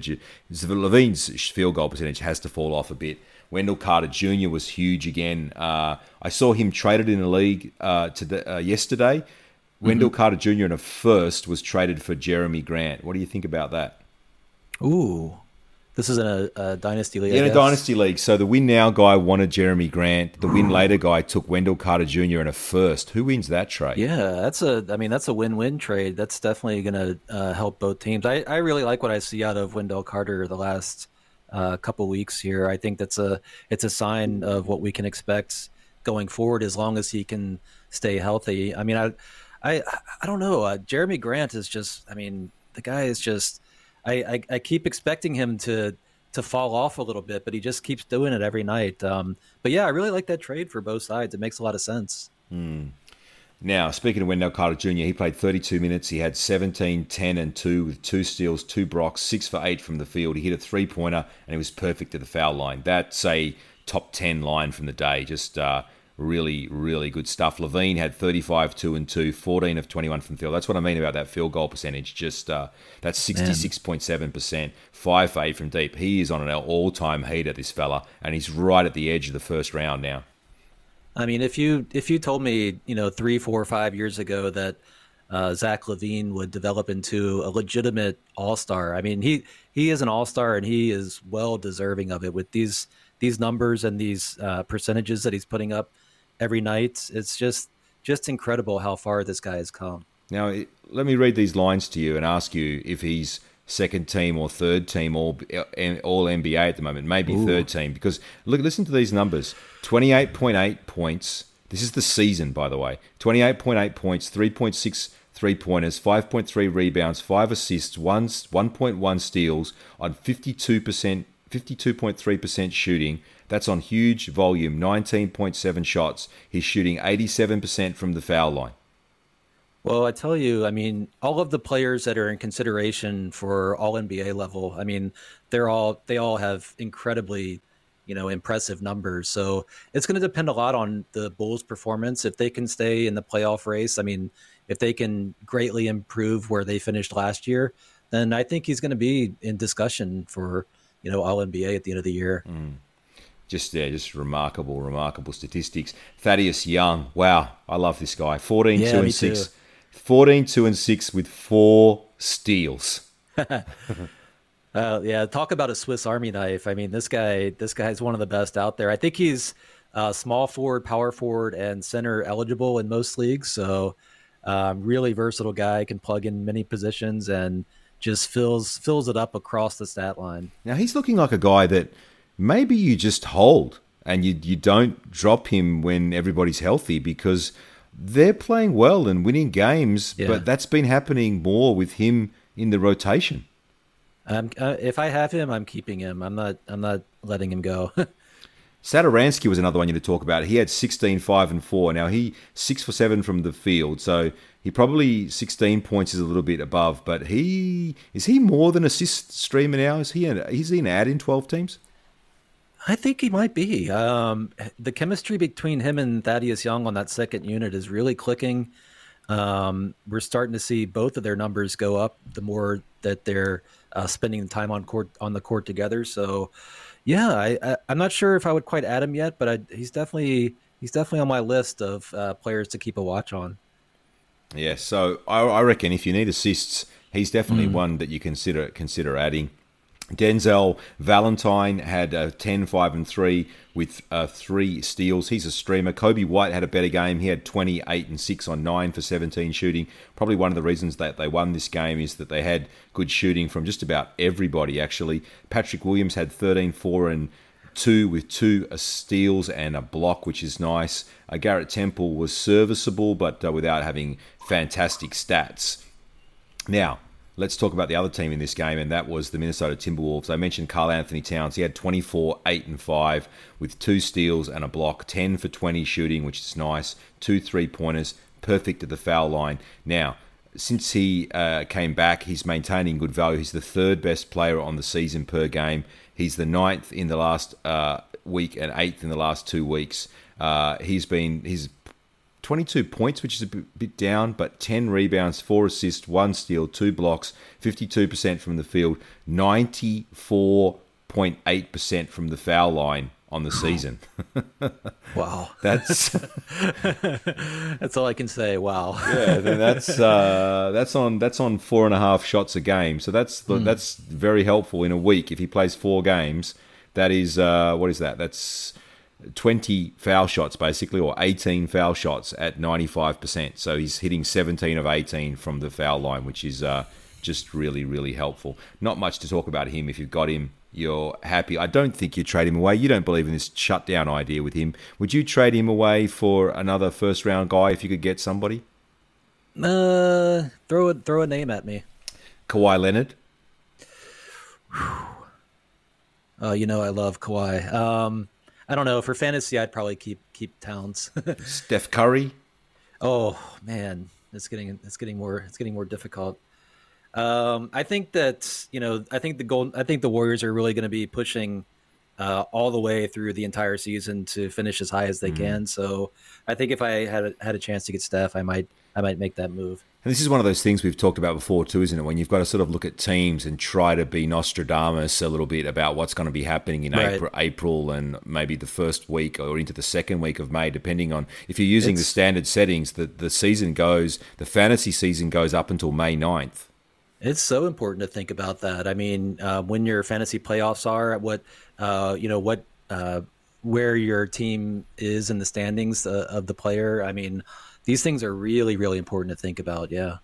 field goal percentage has to fall off a bit. Wendell Carter Jr. was huge again. I saw him traded in a league yesterday. Wendell Carter Jr. in a first was traded for Jeremy Grant. What do you think about that? Ooh, this is in a dynasty league. In a dynasty league. So the win now guy wanted Jeremy Grant. The win later guy took Wendell Carter Jr. in a first. Who wins that trade? Yeah, that's a win-win trade. That's definitely going to help both teams. I really like what I see out of Wendell Carter the last couple weeks here. I think it's a sign of what we can expect going forward as long as he can stay healthy. I mean, I don't know. Jeremy Grant is just, the guy is just, I keep expecting him to fall off a little bit, but he just keeps doing it every night. But yeah, I really like that trade for both sides. It makes a lot of sense. Now, speaking of Wendell Carter Jr., he played 32 minutes. He had 17, 10, and 2 with 2 steals, 2 blocks, 6 for 8 from the field. He hit a 3-pointer, and he was perfect at the foul line. That's a top 10 line from the day. Just really, really good stuff. Levine had 35, 2 and 2, 14 of 21 from the field. That's what I mean about that field goal percentage. Just that's 66.7%, 5 for 8 from deep. He is on an all-time heater, this fella, and he's right at the edge of the first round now. I mean, if you told me, 3, 4, 5 years ago that Zach LaVine would develop into a legitimate all-star, I mean, he is an all-star and he is well deserving of it with these numbers and these percentages that he's putting up every night. It's just incredible how far this guy has come. Now, let me read these lines to you and ask you if he's second team or third team all NBA at the moment, maybe third team. Because listen to these numbers: 28.8 points. This is the season, by the way. 28.8 points, 3.6 3-pointers, 5.3 rebounds, 5 assists, 1.1 steals on 52.3% shooting. That's on huge volume, 19.7 shots. He's shooting 87% from the foul line. Well, I tell you, I mean, all of the players that are in consideration for all NBA level, I mean, they all have incredibly, impressive numbers. So it's going to depend a lot on the Bulls' performance. If they can stay in the playoff race, I mean, if they can greatly improve where they finished last year, then I think he's going to be in discussion for, all NBA at the end of the year. Just remarkable statistics. Thaddeus Young, wow, I love this guy. 14-2-6. 14-2-6 with 4 steals. Yeah, talk about a Swiss Army knife. I mean, this guy's one of the best out there. I think he's small forward, power forward, and center eligible in most leagues. So really versatile guy, can plug in many positions and just fills it up across the stat line. Now, he's looking like a guy that maybe you just hold and you don't drop him when everybody's healthy, because they're playing well and winning games, but that's been happening more with him in the rotation. If I have him, I'm keeping him. I'm not letting him go. Satoransky was another one you to talk about. He had 16, 5, and 4. Now, he 6 for 7 from the field, so he probably 16 points is a little bit above, but is he more than assist streamer now? Is he an ad in 12 teams? I think he might be. The chemistry between him and Thaddeus Young on that second unit is really clicking. We're starting to see both of their numbers go up the more that they're spending time on the court together. So, yeah, I'm not sure if I would quite add him yet, but he's definitely on my list of players to keep a watch on. Yeah, so I reckon if you need assists, he's definitely one that you consider adding. Denzel Valentine had 10, 5, and 3 with 3 steals. He's a streamer. Kobe White had a better game. He had 28 and 6 on 9 for 17 shooting. Probably one of the reasons that they won this game is that they had good shooting from just about everybody, actually. Patrick Williams had 13, 4, and 2 with 2 steals and a block, which is nice. Garrett Temple was serviceable, but without having fantastic stats. Now, let's talk about the other team in this game, and that was the Minnesota Timberwolves. I mentioned Karl Anthony Towns. He had 24, 8, and 5 with 2 steals and a block, 10 for 20 shooting, which is nice, 2 3-pointers, perfect at the foul line. Now, since he came back, he's maintaining good value. He's the 3rd best player on the season per game. He's the 9th in the last week and 8th in the last 2 weeks. He's 22 points, which is a bit down, but 10 rebounds, 4 assists, 1 steal, 2 blocks, 52% from the field, 94.8% from the foul line on the season. Wow. That's that's all I can say. Wow. Yeah, that's on 4.5 shots a game. So that's very helpful in a week. If he plays 4 games, that is what is that? That's 20 foul shots, basically, or 18 foul shots at 95%. So he's hitting 17 of 18 from the foul line, which is just really, really helpful. Not much to talk about him. If you've got him, you're happy. I don't think you trade him away. You don't believe in this shutdown idea with him. Would you trade him away for another first-round guy if you could get somebody? Throw a name at me. Kawhi Leonard? I love Kawhi. I don't know. For fantasy, I'd probably keep Towns. Steph Curry? Oh man, it's getting more difficult. I think that I think the Warriors are really going to be pushing all the way through the entire season to finish as high as they can. So I think if I had a chance to get Steph, I might make that move. And this is one of those things we've talked about before too, isn't it? When you've got to sort of look at teams and try to be Nostradamus a little bit about what's going to be happening in April and maybe the first week or into the second week of May, depending on if you're using the standard settings, the fantasy season goes up until May 9th. It's so important to think about that. I mean, when your fantasy playoffs are, where your team is in the standings of the player. I mean, these things are really, really important to think about. Yeah.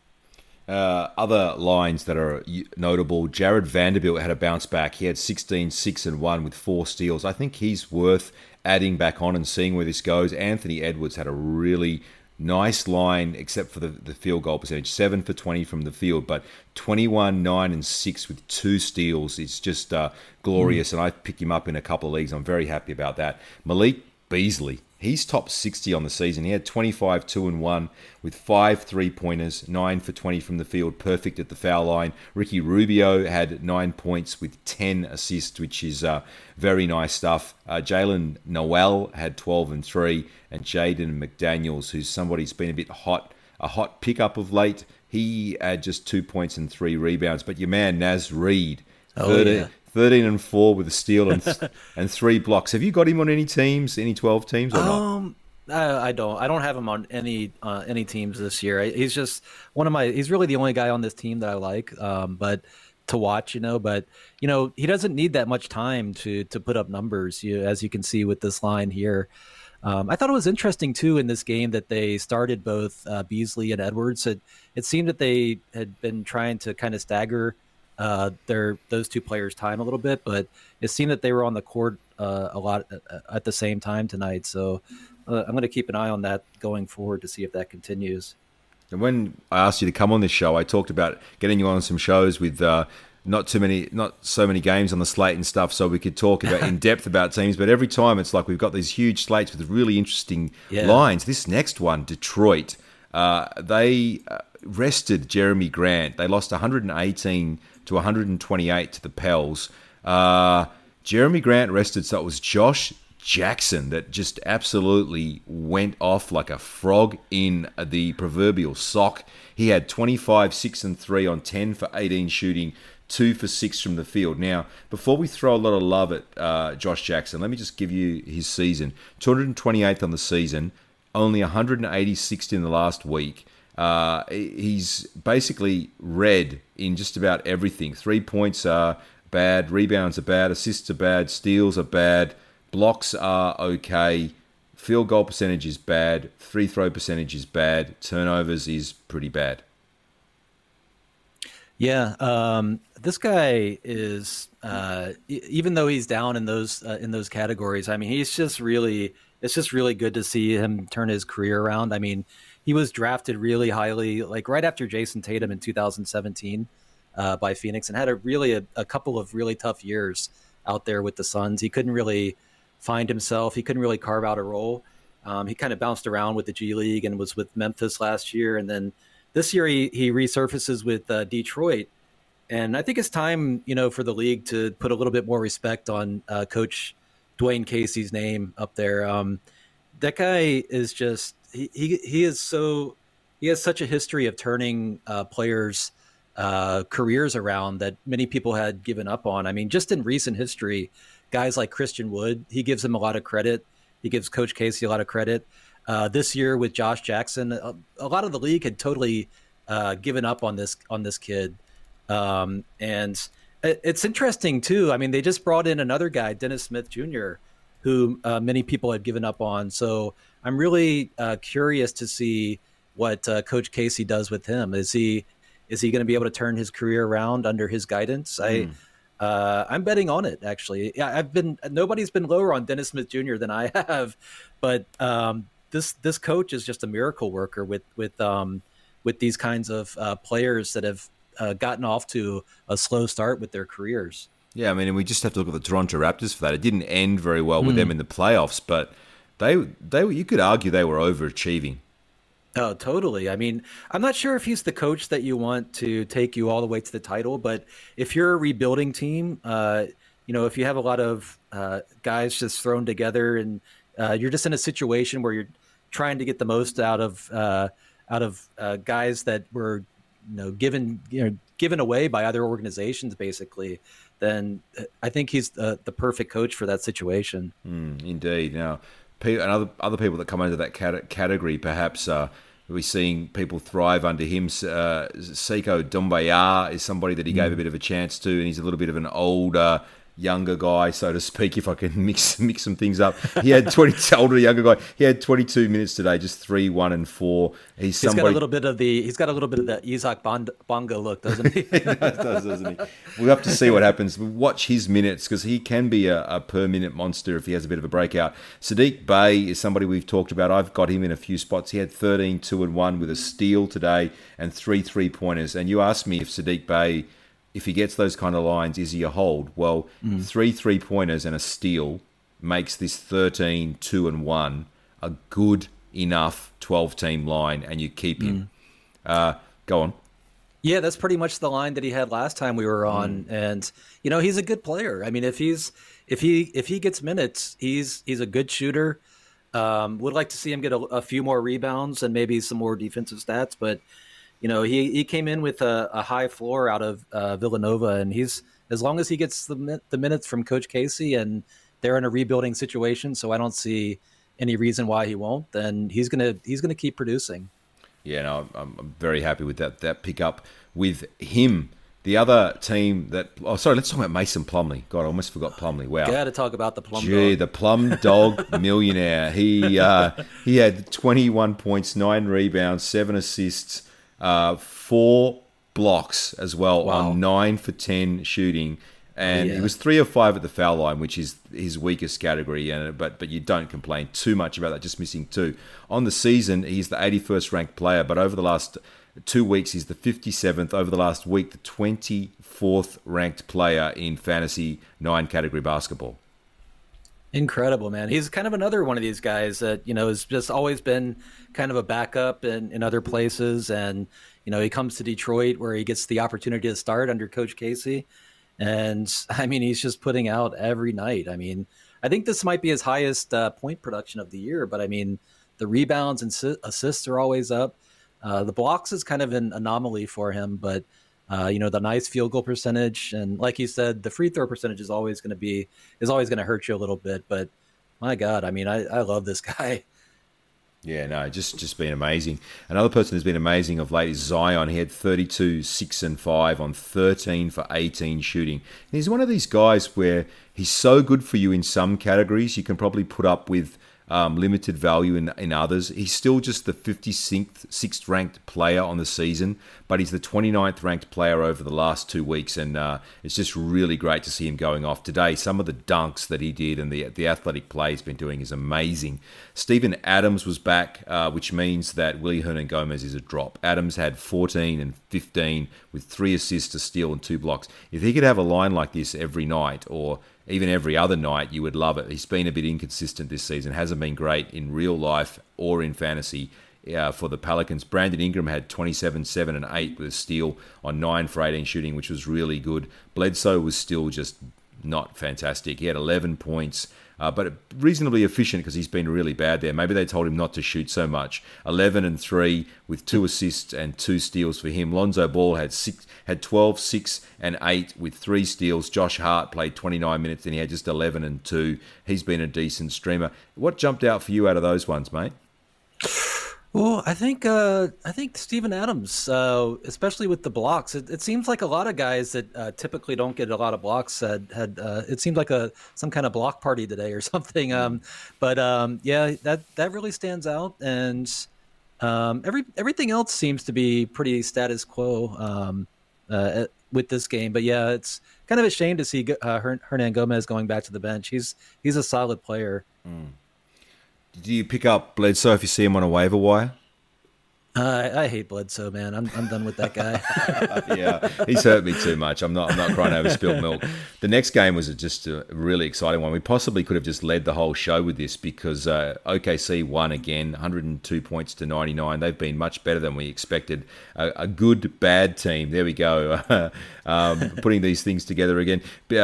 Other lines that are notable, Jared Vanderbilt had a bounce back. He had 16, 6 and 1 with 4 steals. I think he's worth adding back on and seeing where this goes. Anthony Edwards had a really nice line, except for the field goal percentage, 7 for 20 from the field, but 21, 9 and 6 with 2 steals. It's just glorious, and I picked him up in a couple of leagues. I'm very happy about that. Malik Beasley, he's top 60 on the season. He had 25, 2 and 1 with 5 3-pointers, 9 for 20 from the field, perfect at the foul line. Ricky Rubio had 9 points with 10 assists, which is very nice stuff. Jalen Noel had 12 and 3, and Jaden McDaniels, who's somebody who's been a hot pickup of late, he had just 2 points and 3 rebounds. But your man Naz Reid, 13 and 4 with a steal and 3 blocks. Have you got him on any teams, any 12 teams or not? I don't have him on any teams this year. He's just he's really the only guy on this team that I like, but to watch, but he doesn't need that much time to put up numbers, as you can see with this line here. I thought it was interesting too in this game that they started both Beasley and Edwards. It seemed that they had been trying to kind of stagger those two players' time a little bit, but it seemed that they were on the court a lot at the same time tonight. So I'm going to keep an eye on that going forward to see if that continues. And when I asked you to come on this show, I talked about getting you on some shows with not so many games on the slate and stuff, so we could talk about in depth about teams. But every time it's like we've got these huge slates with really interesting lines. This next one, Detroit, they rested Jeremy Grant. They lost 118 to 128 to the Pels. Jeremy Grant rested, so it was Josh Jackson that just absolutely went off like a frog in the proverbial sock. He had 25, 6 and 3 on 10 for 18 shooting, 2 for 6 from the field. Now, before we throw a lot of love at Josh Jackson, let me just give you his season. 228th on the season, only 186th in the last week. He's basically red in just about everything. 3 points are bad, rebounds are bad, assists are bad, steals are bad, blocks are okay, field goal percentage is bad, free throw percentage is bad, turnovers is pretty bad. Yeah, this guy is even though he's down in those categories. I mean, it's just really good to see him turn his career around. I mean, he was drafted really highly, like right after Jason Tatum in 2017 by Phoenix, and had a couple of really tough years out there with the Suns. He couldn't really find himself. He couldn't really carve out a role. He kind of bounced around with the G League and was with Memphis last year, and then this year he resurfaces with Detroit. And I think it's time, for the league to put a little bit more respect on Coach Dwayne Casey's name up there. That guy is just he has such a history of turning players' careers around that many people had given up on. I mean, just in recent history, guys like Christian Wood, he gives him a lot of credit. He gives Coach Casey a lot of credit. This year with Josh Jackson, a lot of the league had totally given up on this kid. And it's interesting too. I mean, they just brought in another guy, Dennis Smith Jr., who many people had given up on. So I'm really curious to see what Coach Casey does with him. Is he going to be able to turn his career around under his guidance? I'm betting on it, actually. Yeah, nobody's been lower on Dennis Smith Jr. than I have, but this coach is just a miracle worker with these kinds of players that have gotten off to a slow start with their careers. Yeah, I mean, and we just have to look at the Toronto Raptors for that. It didn't end very well with them in the playoffs, but they you could argue they were overachieving. Oh, totally. I mean, I'm not sure if he's the coach that you want to take you all the way to the title, but if you're a rebuilding team, if you have a lot of guys just thrown together and you're just in a situation where you're trying to get the most out of guys that were given away by other organizations, basically, then I think he's the perfect coach for that situation. Indeed. Now, and other people that come into that category, perhaps we're seeing people thrive under him. Seiko Doumbouya is somebody that he gave a bit of a chance to, and he's a little bit of an older younger guy, so to speak, if I can mix some things up. He had 20 older younger guy. He had 22 minutes today, just 3, 1, and 4. He's got a little bit of the Isaac Bonga look, doesn't he? He does, doesn't he? We'll have to see what happens. Watch his minutes because he can be a per minute monster if he has a bit of a breakout. Sadiq Bey is somebody we've talked about. I've got him in a few spots. He had 13, 2, and 1 with a steal today and 3 3-pointers. And you asked me if Sadiq Bey, if he gets those kind of lines, is he a hold? Well, 3 3-pointers and a steal makes this 13, 2, and 1 a good enough 12-team line, and you keep him. Go on. Yeah, that's pretty much the line that he had last time we were on, and he's a good player. I mean, if he gets minutes, he's a good shooter. Would like to see him get a few more rebounds and maybe some more defensive stats, but he came in with a high floor out of Villanova, and he's, as long as he gets the minutes from Coach Casey, and they're in a rebuilding situation, so I don't see any reason why he won't. Then he's gonna keep producing. Yeah, no, I'm very happy with that pickup with him. The other team that... Oh, sorry, let's talk about Mason Plumlee. God, I almost forgot Plumlee. Wow. Got to talk about the Plum Dog. The Plum Dog millionaire. He had 21 points, 9 rebounds, 7 assists, 4 blocks as well. Wow. On 9 for 10 shooting. And he was 3 of 5 at the foul line, which is his weakest category. But you don't complain too much about that, just missing 2. On the season, he's the 81st ranked player, but over the last 2 weeks, he's the 57th. Over the last week, the 24th ranked player in fantasy 9 category basketball. Incredible, man. He's kind of another one of these guys that, has just always been kind of a backup in other places. And, he comes to Detroit where he gets the opportunity to start under Coach Casey. And, I mean, he's just putting out every night. I mean, I think this might be his highest point production of the year. But, I mean, the rebounds and assists are always up. The blocks is kind of an anomaly for him, but the nice field goal percentage, and like you said, the free throw percentage is always going to hurt you a little bit. But my God, I mean, I love this guy. Yeah, no, just been amazing. Another person who's been amazing of late is Zion. He had 32, 6, and 5 on 13 for 18 shooting. And he's one of these guys where he's so good for you in some categories. You can probably put up with limited value in others. He's still just the 56th ranked player on the season, but he's the 29th ranked player over the last 2 weeks, and it's just really great to see him going off today. Some of the dunks that he did and the athletic play he's been doing is amazing. Steven Adams was back, which means that Willy Hernan-Gomez is a drop. Adams had 14 and 15 with 3 assists, a steal, and 2 blocks. If he could have a line like this every night, or even every other night, you would love it. He's been a bit inconsistent this season. Hasn't been great in real life or in fantasy for the Pelicans. Brandon Ingram had 27, 7, and 8 with a steal on 9 for 18 shooting, which was really good. Bledsoe was still just not fantastic. He had 11 points, but reasonably efficient because he's been really bad there. Maybe they told him not to shoot so much. 11 and 3 with 2 assists and 2 steals for him. Lonzo Ball had 12, 6, and 8 with 3 steals. Josh Hart played 29 minutes and he had just 11 and 2. He's been a decent streamer. What jumped out for you out of those ones, mate? Well, I think Steven Adams, especially with the blocks, it seems like a lot of guys that typically don't get a lot of blocks had it seemed like some kind of block party today or something. But that really stands out, and everything else seems to be pretty status quo with this game. But yeah, it's kind of a shame to see Hernan-Gomez going back to the bench. He's a solid player. Do you pick up Bledsoe if you see him on a waiver wire? I hate Bledsoe, man. I'm done with that guy. Yeah, he's hurt me too much. I'm not crying over spilled milk. The next game was just a really exciting one. We possibly could have just led the whole show with this because OKC won again, 102 points to 99. They've been much better than we expected. A good, bad team. There we go. Putting these things together again.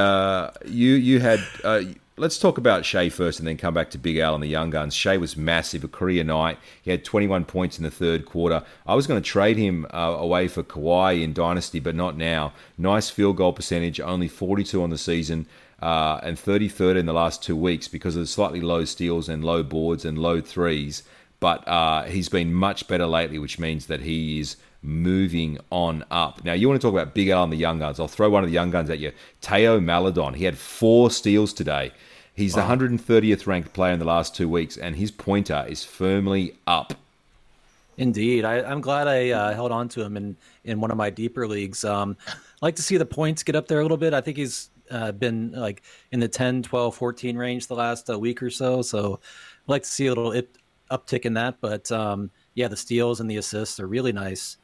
You had... Let's talk about Shea first and then come back to Big Al and the Young Guns. Shea was massive, a career night. He had 21 points in the third quarter. I was going to trade him away for Kawhi in Dynasty, but not now. Nice field goal percentage, only 42 on the season and 33rd in the last 2 weeks because of the slightly low steals and low boards and low threes. But he's been much better lately, which means that he is moving on up. Now, you want to talk about Big Al and the young guns. I'll throw one of the young guns at you. Teo Maladon. He had 4 steals today. He's the 130th ranked player in the last 2 weeks, and his pointer is firmly up. Indeed. I'm glad I held on to him in one of my deeper leagues. I like to see the points get up there a little bit. I think he's been like in the 10, 12, 14 range the last week or so. So I'd like to see a little uptick in that. But the steals and the assists are really nice.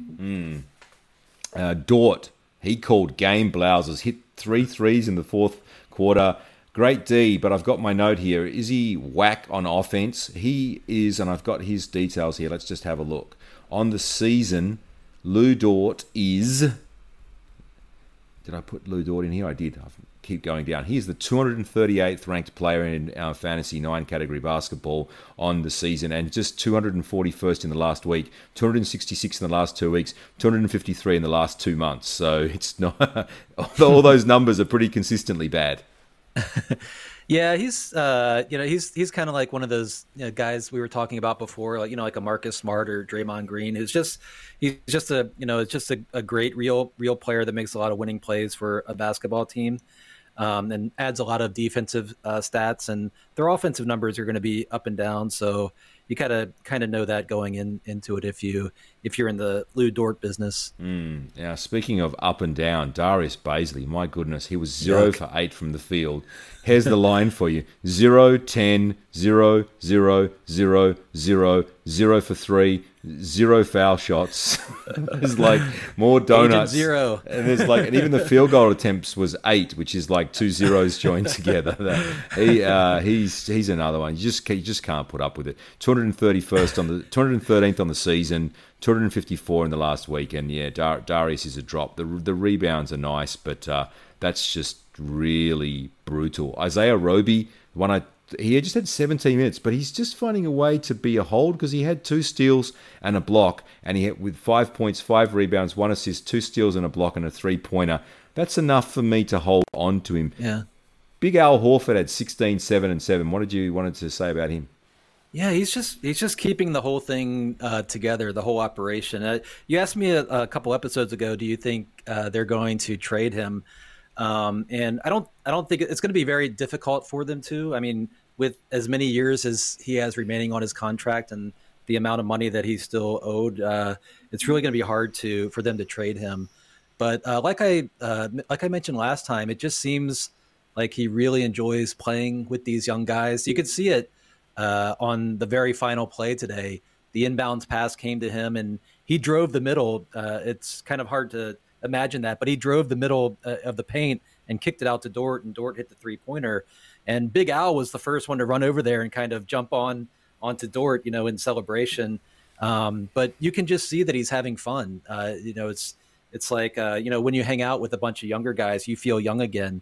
Dort, he called game blouses, hit 3 threes in the fourth quarter. Great D, but I've got my note here. Is he whack on offense? He is, and I've got his details here. Let's just have a look. On the season, Lou Dort is... Did I put Lou Dort in here? I did. I'll keep going down. He's the 238th ranked player in our Fantasy 9 category basketball on the season, and just 241st in the last week, 266 in the last 2 weeks, 253 in the last 2 months. So it's not... all those numbers are pretty consistently bad. Yeah, he's kind of like one of those guys we were talking about before, like a Marcus Smart or Draymond Green, he's just a great real player that makes a lot of winning plays for a basketball team, and adds a lot of defensive stats, and their offensive numbers are going to be up and down. So you gotta kind of know that going into it if you're in the Lou Dort business. Now, speaking of up and down, Darius Baisley, my goodness, he was 0 for 8 from the field. Here's the line for you: 0, 10, 0, 0, 0, 0, 0 for 3, 0 foul shots. There's like more donuts. Agent 0. And there's like, and even the field goal attempts was 8, which is like 2 zeros joined together. He's another one. You just can't put up with it. 213th on the season, 254 in the last week, and Darius is a drop. The rebounds are nice, but that's just really brutal. Isaiah Roby, he just had 17 minutes, but he's just finding a way to be a hold, because he had 2 steals and a block, and he had with 5 points, 5 rebounds, 1 assist, 2 steals and a block, and a 3-pointer. That's enough for me to hold on to him. Yeah. Big Al Horford had 16, 7, and 7. What did you wanted to say about him? Yeah, he's just keeping the whole thing together, the whole operation. You asked me a couple episodes ago, do you think they're going to trade him? And I don't think it's going to be very difficult for them to. I mean, with as many years as he has remaining on his contract and the amount of money that he's still owed, it's really going to be hard for them to trade him. But like I mentioned last time, it just seems like he really enjoys playing with these young guys. You could see it on the very final play today. The inbounds pass came to him, and he drove the middle. It's kind of hard to imagine that, but he drove the middle of the paint and kicked it out to Dort, and Dort hit the 3-pointer. And Big Al was the first one to run over there and kind of jump onto Dort, in celebration. But you can just see that he's having fun. It's like when you hang out with a bunch of younger guys, you feel young again.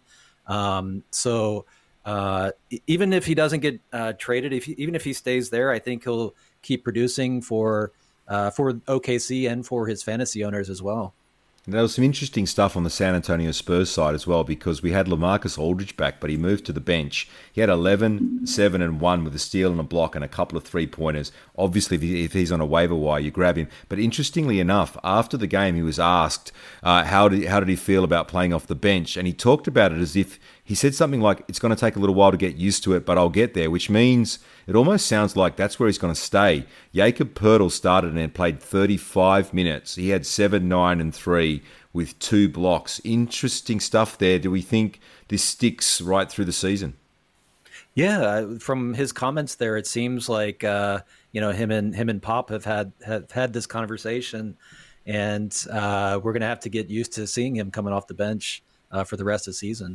So even if he doesn't get traded, even if he stays there, I think he'll keep producing for OKC and for his fantasy owners as well. And there was some interesting stuff on the San Antonio Spurs side as well, because we had LaMarcus Aldridge back, but he moved to the bench. He had 11, 7, and 1 with a steal and a block and a couple of 3-pointers. Obviously, if he's on a waiver wire, you grab him. But interestingly enough, after the game, he was asked how did he feel about playing off the bench, and he talked about it as if he said something like, it's going to take a little while to get used to it, but I'll get there, which means it almost sounds like that's where he's going to stay. Jakob Poeltl started and played 35 minutes. He had 7, 9, and 3 with 2 blocks. Interesting stuff there. Do we think this sticks right through the season? Yeah, from his comments there, it seems like him and Pop have had this conversation, and we're going to have to get used to seeing him coming off the bench for the rest of the season.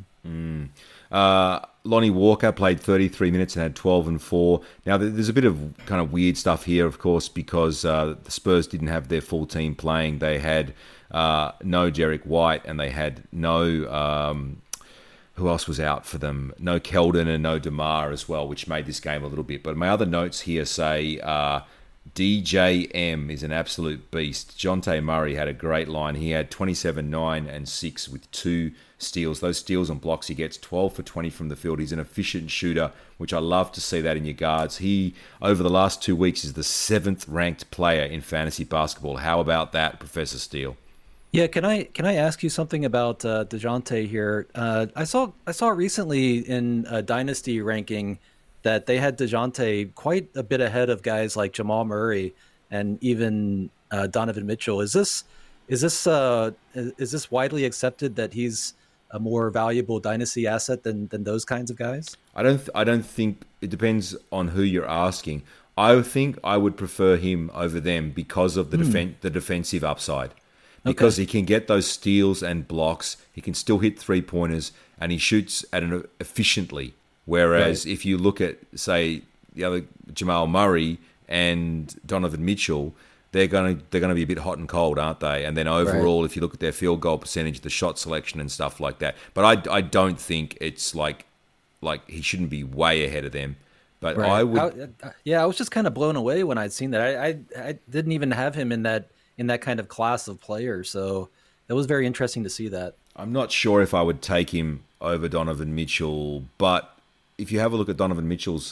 Lonnie Walker played 33 minutes and had 12 and 4. Now, there's a bit of kind of weird stuff here, of course, because the Spurs didn't have their full team playing. They had no Derek White, and they had no... who else was out for them? No Keldon and no DeMar as well, which made this game a little bit. But my other notes here say DJM is an absolute beast. Dejounte Murray had a great line. He had 27, 9, and 6 with 2 steals. Those steals and blocks, he gets 12 for 20 from the field. He's an efficient shooter, which I love to see that in your guards. He, over the last 2 weeks, is the 7th ranked player in fantasy basketball. How about that, Professor Steele? Yeah, can I ask you something about DeJounte here? I saw recently in a Dynasty ranking that they had DeJounte quite a bit ahead of guys like Jamal Murray and even Donovan Mitchell. Is this widely accepted that he's a more valuable dynasty asset than those kinds of guys? I don't think it depends on who you're asking. I think I would prefer him over them because of the the defensive upside. Because he can get those steals and blocks, he can still hit 3-pointers, and he shoots at an efficiently. Whereas if you look at, say, the other Jamal Murray and Donovan Mitchell, they're going to be a bit hot and cold, aren't they? And then overall, if you look at their field goal percentage, the shot selection and stuff like that. But I don't think it's like he shouldn't be way ahead of them. But I would. I was just kind of blown away when I'd seen that. I didn't even have him in that kind of class of player. So it was very interesting to see that. I'm not sure if I would take him over Donovan Mitchell, but if you have a look at Donovan Mitchell's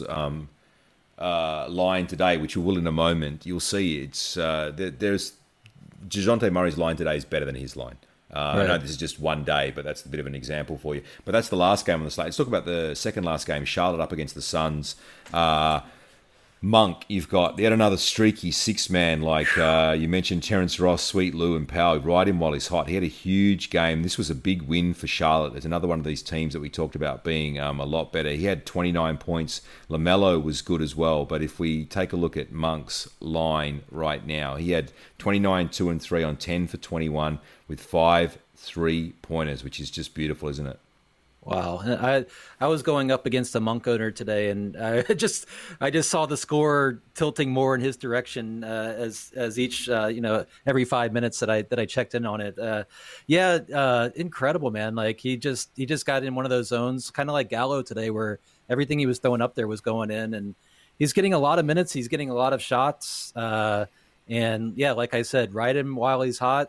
line today, which you will in a moment, you'll see there's DeJounte Murray's line today is better than his line. I know this is just one day, but that's a bit of an example for you. But that's the last game on the slate. Let's talk about the second last game, Charlotte up against the Suns. Monk, they had another streaky 6-man, like you mentioned, Terrence Ross, Sweet Lou, and Powell. Ride him while he's hot. He had a huge game. This was a big win for Charlotte. There's another one of these teams that we talked about being a lot better. He had 29 points. LaMelo was good as well. But if we take a look at Monk's line right now, he had 29, 2, and 3 on 10 for 21 with 5 3-pointers, which is just beautiful, isn't it? Wow. I was going up against a Monk owner today, and I just saw the score tilting more in his direction as each every 5 minutes that I checked in on it. Incredible, man. Like he just got in one of those zones, kind of like Gallo today, where everything he was throwing up there was going in, and he's getting a lot of minutes. He's getting a lot of shots, and like I said, ride him while he's hot.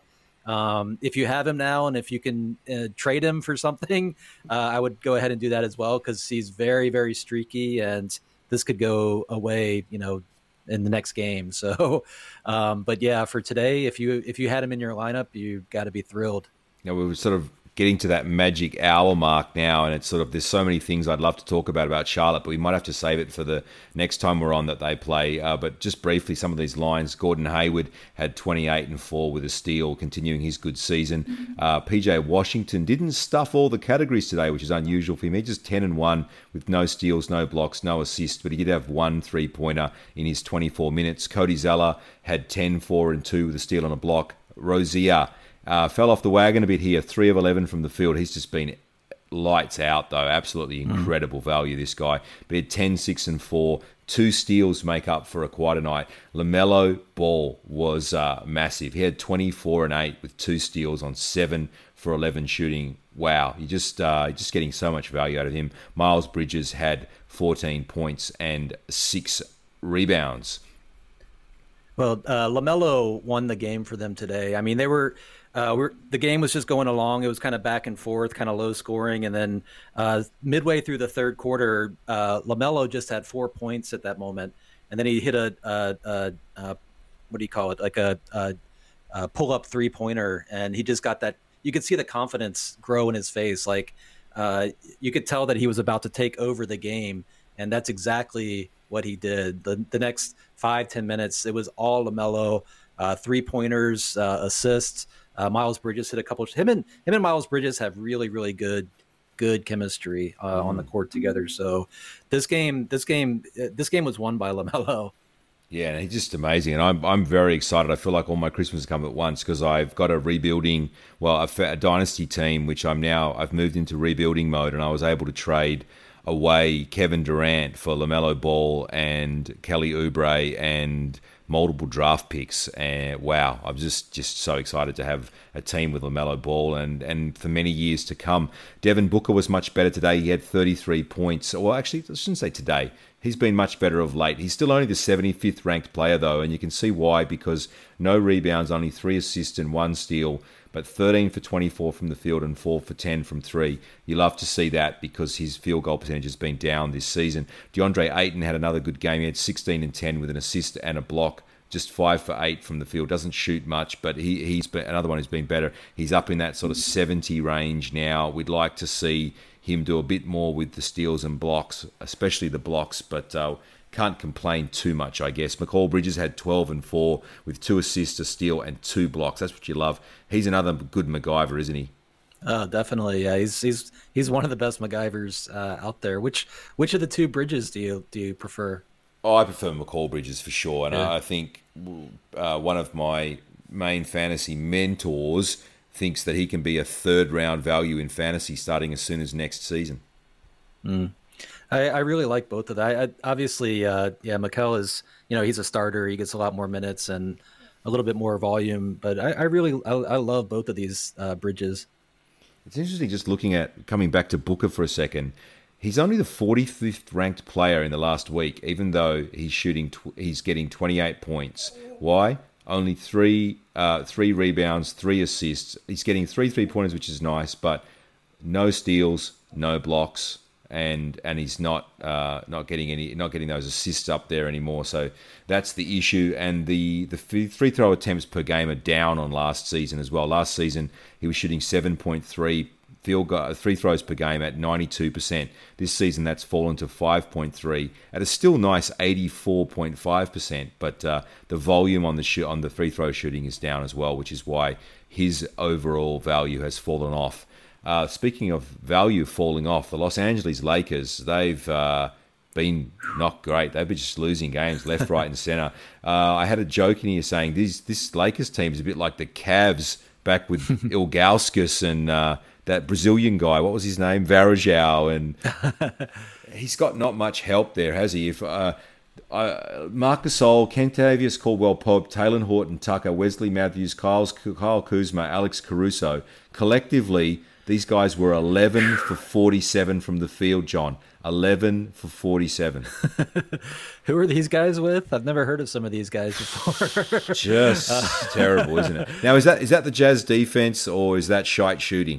If you have him now and if you can trade him for something, I would go ahead and do that as well, because he's very, very streaky, and this could go away, in the next game. So, but yeah, for today, if you had him in your lineup, you got to be thrilled. We were sort of getting to that magic hour mark now, and it's sort of, there's so many things I'd love to talk about Charlotte, but we might have to save it for the next time we're on that they play. But just briefly, some of these lines: Gordon Hayward had 28 and 4 with a steal, continuing his good season. PJ Washington didn't stuff all the categories today, which is unusual for him. He just 10 and 1 with no steals, no blocks, no assists, but he did have 1 3-pointer in his 24 minutes. Cody Zeller had 10, 4, and 2 with a steal and a block. Rozier fell off the wagon a bit here, 3 of 11 from the field. He's just been lights out, though. Absolutely incredible value, this guy. But he had 10, 6, and 4. 2 steals make up for quite a night. LaMelo Ball was massive. He had 24 and 8 with 2 steals on 7 for 11 shooting. Wow, you're just getting so much value out of him. Miles Bridges had 14 points and 6 rebounds. Well, LaMelo won the game for them today. I mean, they were the game was just going along. It was kind of back and forth, kind of low scoring. And then midway through the third quarter, LaMelo just had 4 points at that moment. And then he hit a what do you call it? Like a pull-up 3-pointer. And he just got that. You could see the confidence grow in his face. Like you could tell that he was about to take over the game. And that's exactly what he did. The next 5-10 minutes, it was all LaMelo, 3-pointers, assists. Miles Bridges hit a couple. Him and Miles Bridges have really, really good chemistry on the court together. So this game was won by LaMelo. Yeah, and he's just amazing, and I'm very excited. I feel like all my Christmas come at once, because I've got a dynasty team, which I've moved into rebuilding mode, and I was able to trade away Kevin Durant for LaMelo Ball and Kelly Oubre and multiple draft picks. And wow, I'm just so excited to have a team with LaMelo Ball and for many years to come. Devin Booker was much better today. He had 33 points. Well, actually, I shouldn't say today. He's been much better of late. He's still only the 75th ranked player, though, and you can see why, because no rebounds, only 3 assists and 1 steal, but 13 for 24 from the field and 4 for 10 from 3. You love to see that because his field goal percentage has been down this season. DeAndre Ayton had another good game. He had 16 and 10 with an assist and a block. Just 5 for 8 from the field. Doesn't shoot much, but he's been another one who's been better. He's up in that sort of 70 range now. We'd like to see him do a bit more with the steals and blocks, especially the blocks, but can't complain too much, I guess. Mikal Bridges had 12 and 4 with 2 assists, a steal, and 2 blocks. That's what you love. He's another good MacGyver, isn't he? Oh, definitely. Yeah, he's one of the best MacGyvers out there. Which of the 2 Bridges do you prefer? Oh, I prefer Mikal Bridges for sure, and Yeah. I think one of my main fantasy mentors thinks that he can be a 3rd-round value in fantasy starting as soon as next season. I really like both of that. Obviously, Mikal is, he's a starter. He gets a lot more minutes and a little bit more volume. But I love both of these Bridges. It's interesting just looking at, coming back to Booker for a second, he's only the 45th ranked player in the last week, even though he's getting 28 points. Why? Only three rebounds, 3 assists. He's getting 3 3-pointers, which is nice, but no steals, no blocks, and he's not getting those assists up there anymore. So that's the issue. And the free throw attempts per game are down on last season as well. Last season he was shooting 7.3 free throws per game at 92%. This season that's fallen to 5.3 at a still nice 84.5%. But the volume on the free throw shooting is down as well, which is why his overall value has fallen off. Speaking of value falling off, the Los Angeles Lakers, they've been not great. They've been just losing games left, right, and center. I had a joke in here saying this Lakers team is a bit like the Cavs back with Ilgauskas and that Brazilian guy. What was his name? Varejao. And he's got not much help there, has he? If Marc Gasol, Kentavious Caldwell-Pope, Taylor Horton Tucker, Wesley Matthews, Kyle Kuzma, Alex Caruso, collectively, these guys were 11 for 47 from the field, John. 11 for 47. Who are these guys with? I've never heard of some of these guys before. Just terrible, isn't it? Now, is that the Jazz defense or is that shite shooting?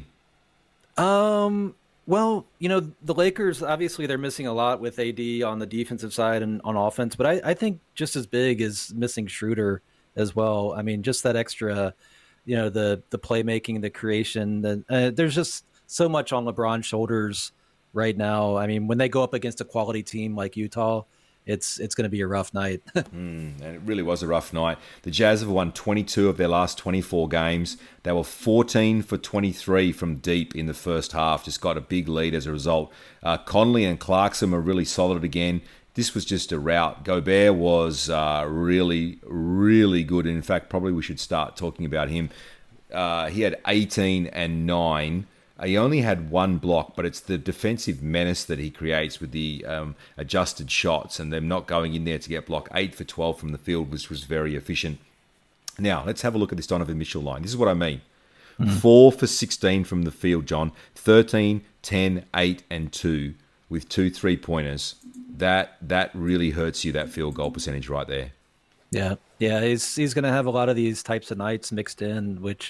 Well, the Lakers, obviously they're missing a lot with AD on the defensive side and on offense, but I think just as big is missing Schroeder as well. I mean, just that extra, the playmaking, the creation, there's just so much on LeBron's shoulders right now. I mean, when they go up against a quality team like Utah, it's going to be a rough night. And it really was a rough night. The Jazz have won 22 of their last 24 games. They were 14 for 23 from deep in the first half. Just got a big lead as a result. Conley and Clarkson were really solid again. This was just a rout. Gobert was really, really good. In fact, probably we should start talking about him. He had 18 and 9. He only had 1 block, but it's the defensive menace that he creates with the adjusted shots and them not going in there to get blocked. 8 for 12 from the field, which was very efficient. Now, let's have a look at this Donovan Mitchell line. This is what I mean. 4 for 16 from the field, John. 13, 10, 8, and 2 with 2 3-pointers. That really hurts you, that field goal percentage right there. Yeah, he's going to have a lot of these types of nights mixed in, which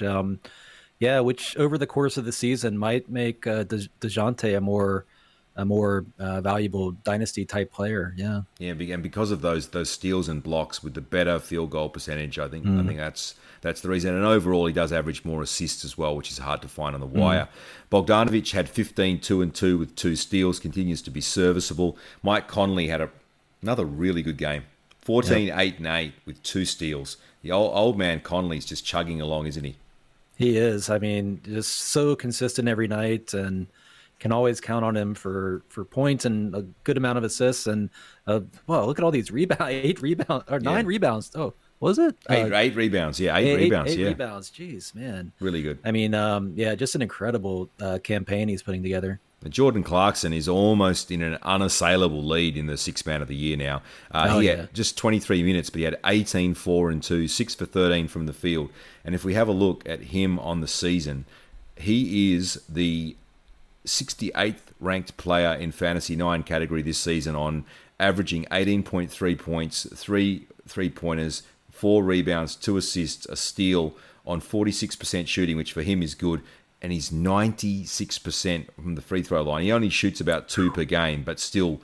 over the course of the season might make DeJounte a more valuable dynasty type player. Yeah, and because of those steals and blocks with the better field goal percentage, I think that's the reason. And overall, he does average more assists as well, which is hard to find on the wire. Bogdanovic had 15, 2 and 2 with 2 steals, continues to be serviceable. Mike Conley had another really good game. 14, 8 and 8 with 2 steals. The old man Conley's just chugging along, isn't he? He is. I mean, just so consistent every night, and can always count on him for points and a good amount of assists. And look at all these rebounds, 8 rebounds or 9 rebounds. Oh, was it 8 rebounds? Yeah, 8 rebounds. 8 yeah, rebounds. Jeez, man, really good. I mean, just an incredible campaign he's putting together. Jordan Clarkson is almost in an unassailable lead in the Sixth Man of the Year now. He had just 23 minutes, but he had 18, 4 and 2, 6 for 13 from the field. And if we have a look at him on the season, he is the 68th ranked player in Fantasy 9 category this season, on averaging 18.3 points, 3 3-pointers, 4 rebounds, 2 assists, a steal on 46% shooting, which for him is good. And he's 96% from the free throw line. He only shoots about 2 per game, but still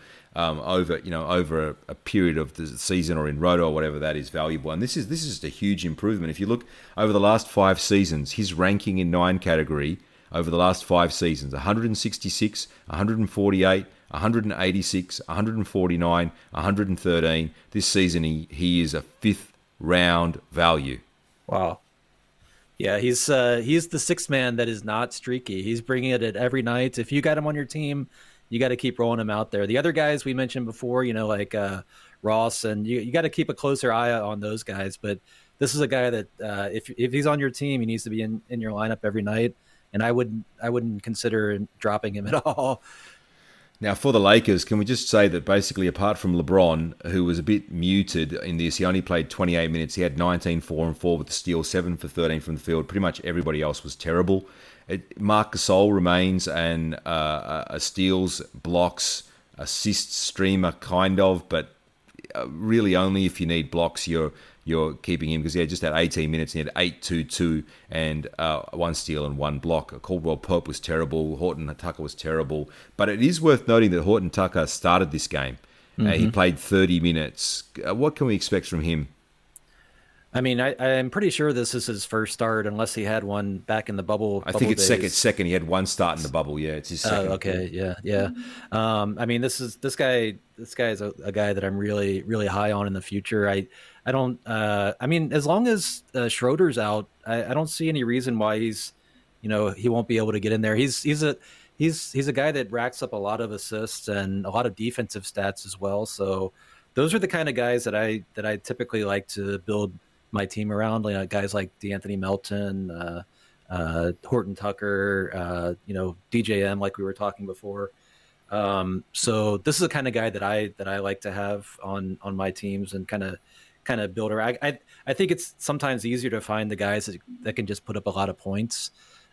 over a period of the season or in roto or whatever, that is valuable. And this is just a huge improvement. If you look over the last 5 seasons, his ranking in 9 category over the last 5 seasons: 166, 148, 186, 149, 113. This season he is a 5th round value. Wow. Yeah, he's the sixth man that is not streaky. He's bringing it at every night. If you got him on your team, you got to keep rolling him out there. The other guys we mentioned before, like Ross, and you got to keep a closer eye on those guys. But this is a guy that if he's on your team, he needs to be in your lineup every night. And I wouldn't consider dropping him at all. Now, for the Lakers, can we just say that basically, apart from LeBron, who was a bit muted in this, he only played 28 minutes. He had 19, 4 and 4 with the steal, 7 for 13 from the field. Pretty much everybody else was terrible. Marc Gasol remains a steals, blocks, assists streamer, kind of, but really only if you need blocks, you're keeping him, because he had just had 18 minutes. He had 8, 2, 2, and 1 steal and 1 block. Caldwell Pope was terrible. Horton Tucker was terrible. But it is worth noting that Horton Tucker started this game. He played 30 minutes. What can we expect from him? I mean, I'm pretty sure this is his first start, unless he had one back in the bubble. I think it's days. second. He had 1 start in the bubble. Yeah, it's his second. Okay, yeah. I mean, this guy is a guy that I'm really, really high on in the future. I don't. I mean, as long as Schroeder's out, I don't see any reason why he won't be able to get in there. He's a guy that racks up a lot of assists and a lot of defensive stats as well. So those are the kind of guys that I typically like to build my team around. Guys like DeAnthony Melton, Horton Tucker, DJM, like we were talking before. So this is the kind of guy that I like to have on my teams and kind of build around. I think it's sometimes easier to find the guys that can just put up a lot of points.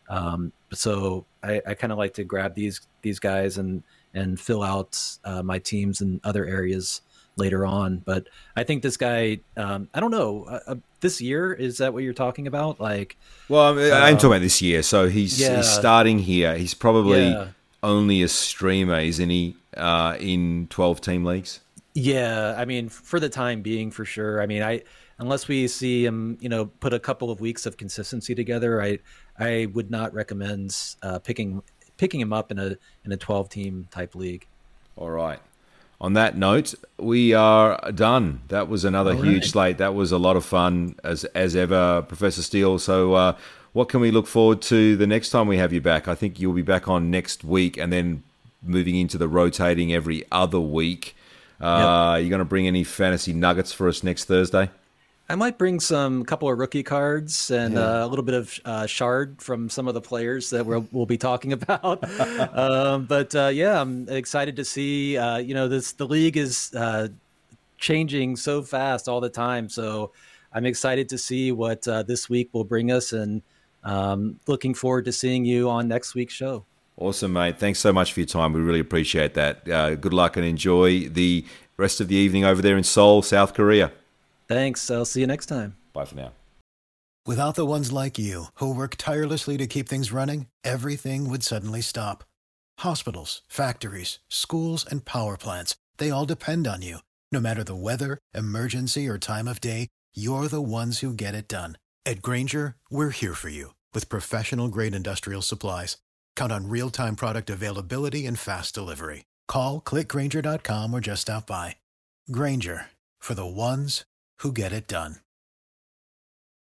So I kind of like to grab these guys and fill out my teams in other areas later on. But I think this guy, I don't know, this year, is that what you're talking about? I'm talking about this year. So he's starting here. He's probably only a streamer, isn't he, in 12-team leagues? Yeah, I mean, for the time being, for sure. I mean, unless we see him, put a couple of weeks of consistency together, I would not recommend picking him up in a 12-team type league. All right. On that note, we are done. That was another huge slate. That was a lot of fun as ever, Professor Steele. So what can we look forward to the next time we have you back? I think you'll be back on next week, and then moving into the rotating every other week. Are you going to bring any fantasy nuggets for us next Thursday? I might bring a couple of rookie cards and a little bit of shard from some of the players that we'll be talking about. But I'm excited to see. The league is changing so fast all the time, so I'm excited to see what this week will bring us, and looking forward to seeing you on next week's show. Awesome, mate. Thanks so much for your time. We really appreciate that. Good luck and enjoy the rest of the evening over there in Seoul, South Korea. Thanks. I'll see you next time. Bye for now. Without the ones like you, who work tirelessly to keep things running, everything would suddenly stop. Hospitals, factories, schools, and power plants, they all depend on you. No matter the weather, emergency, or time of day, you're the ones who get it done. At Grainger, we're here for you with professional-grade industrial supplies. Count on real-time product availability and fast delivery. Call, click Grainger.com, or just stop by. Grainger, for the ones who get it done.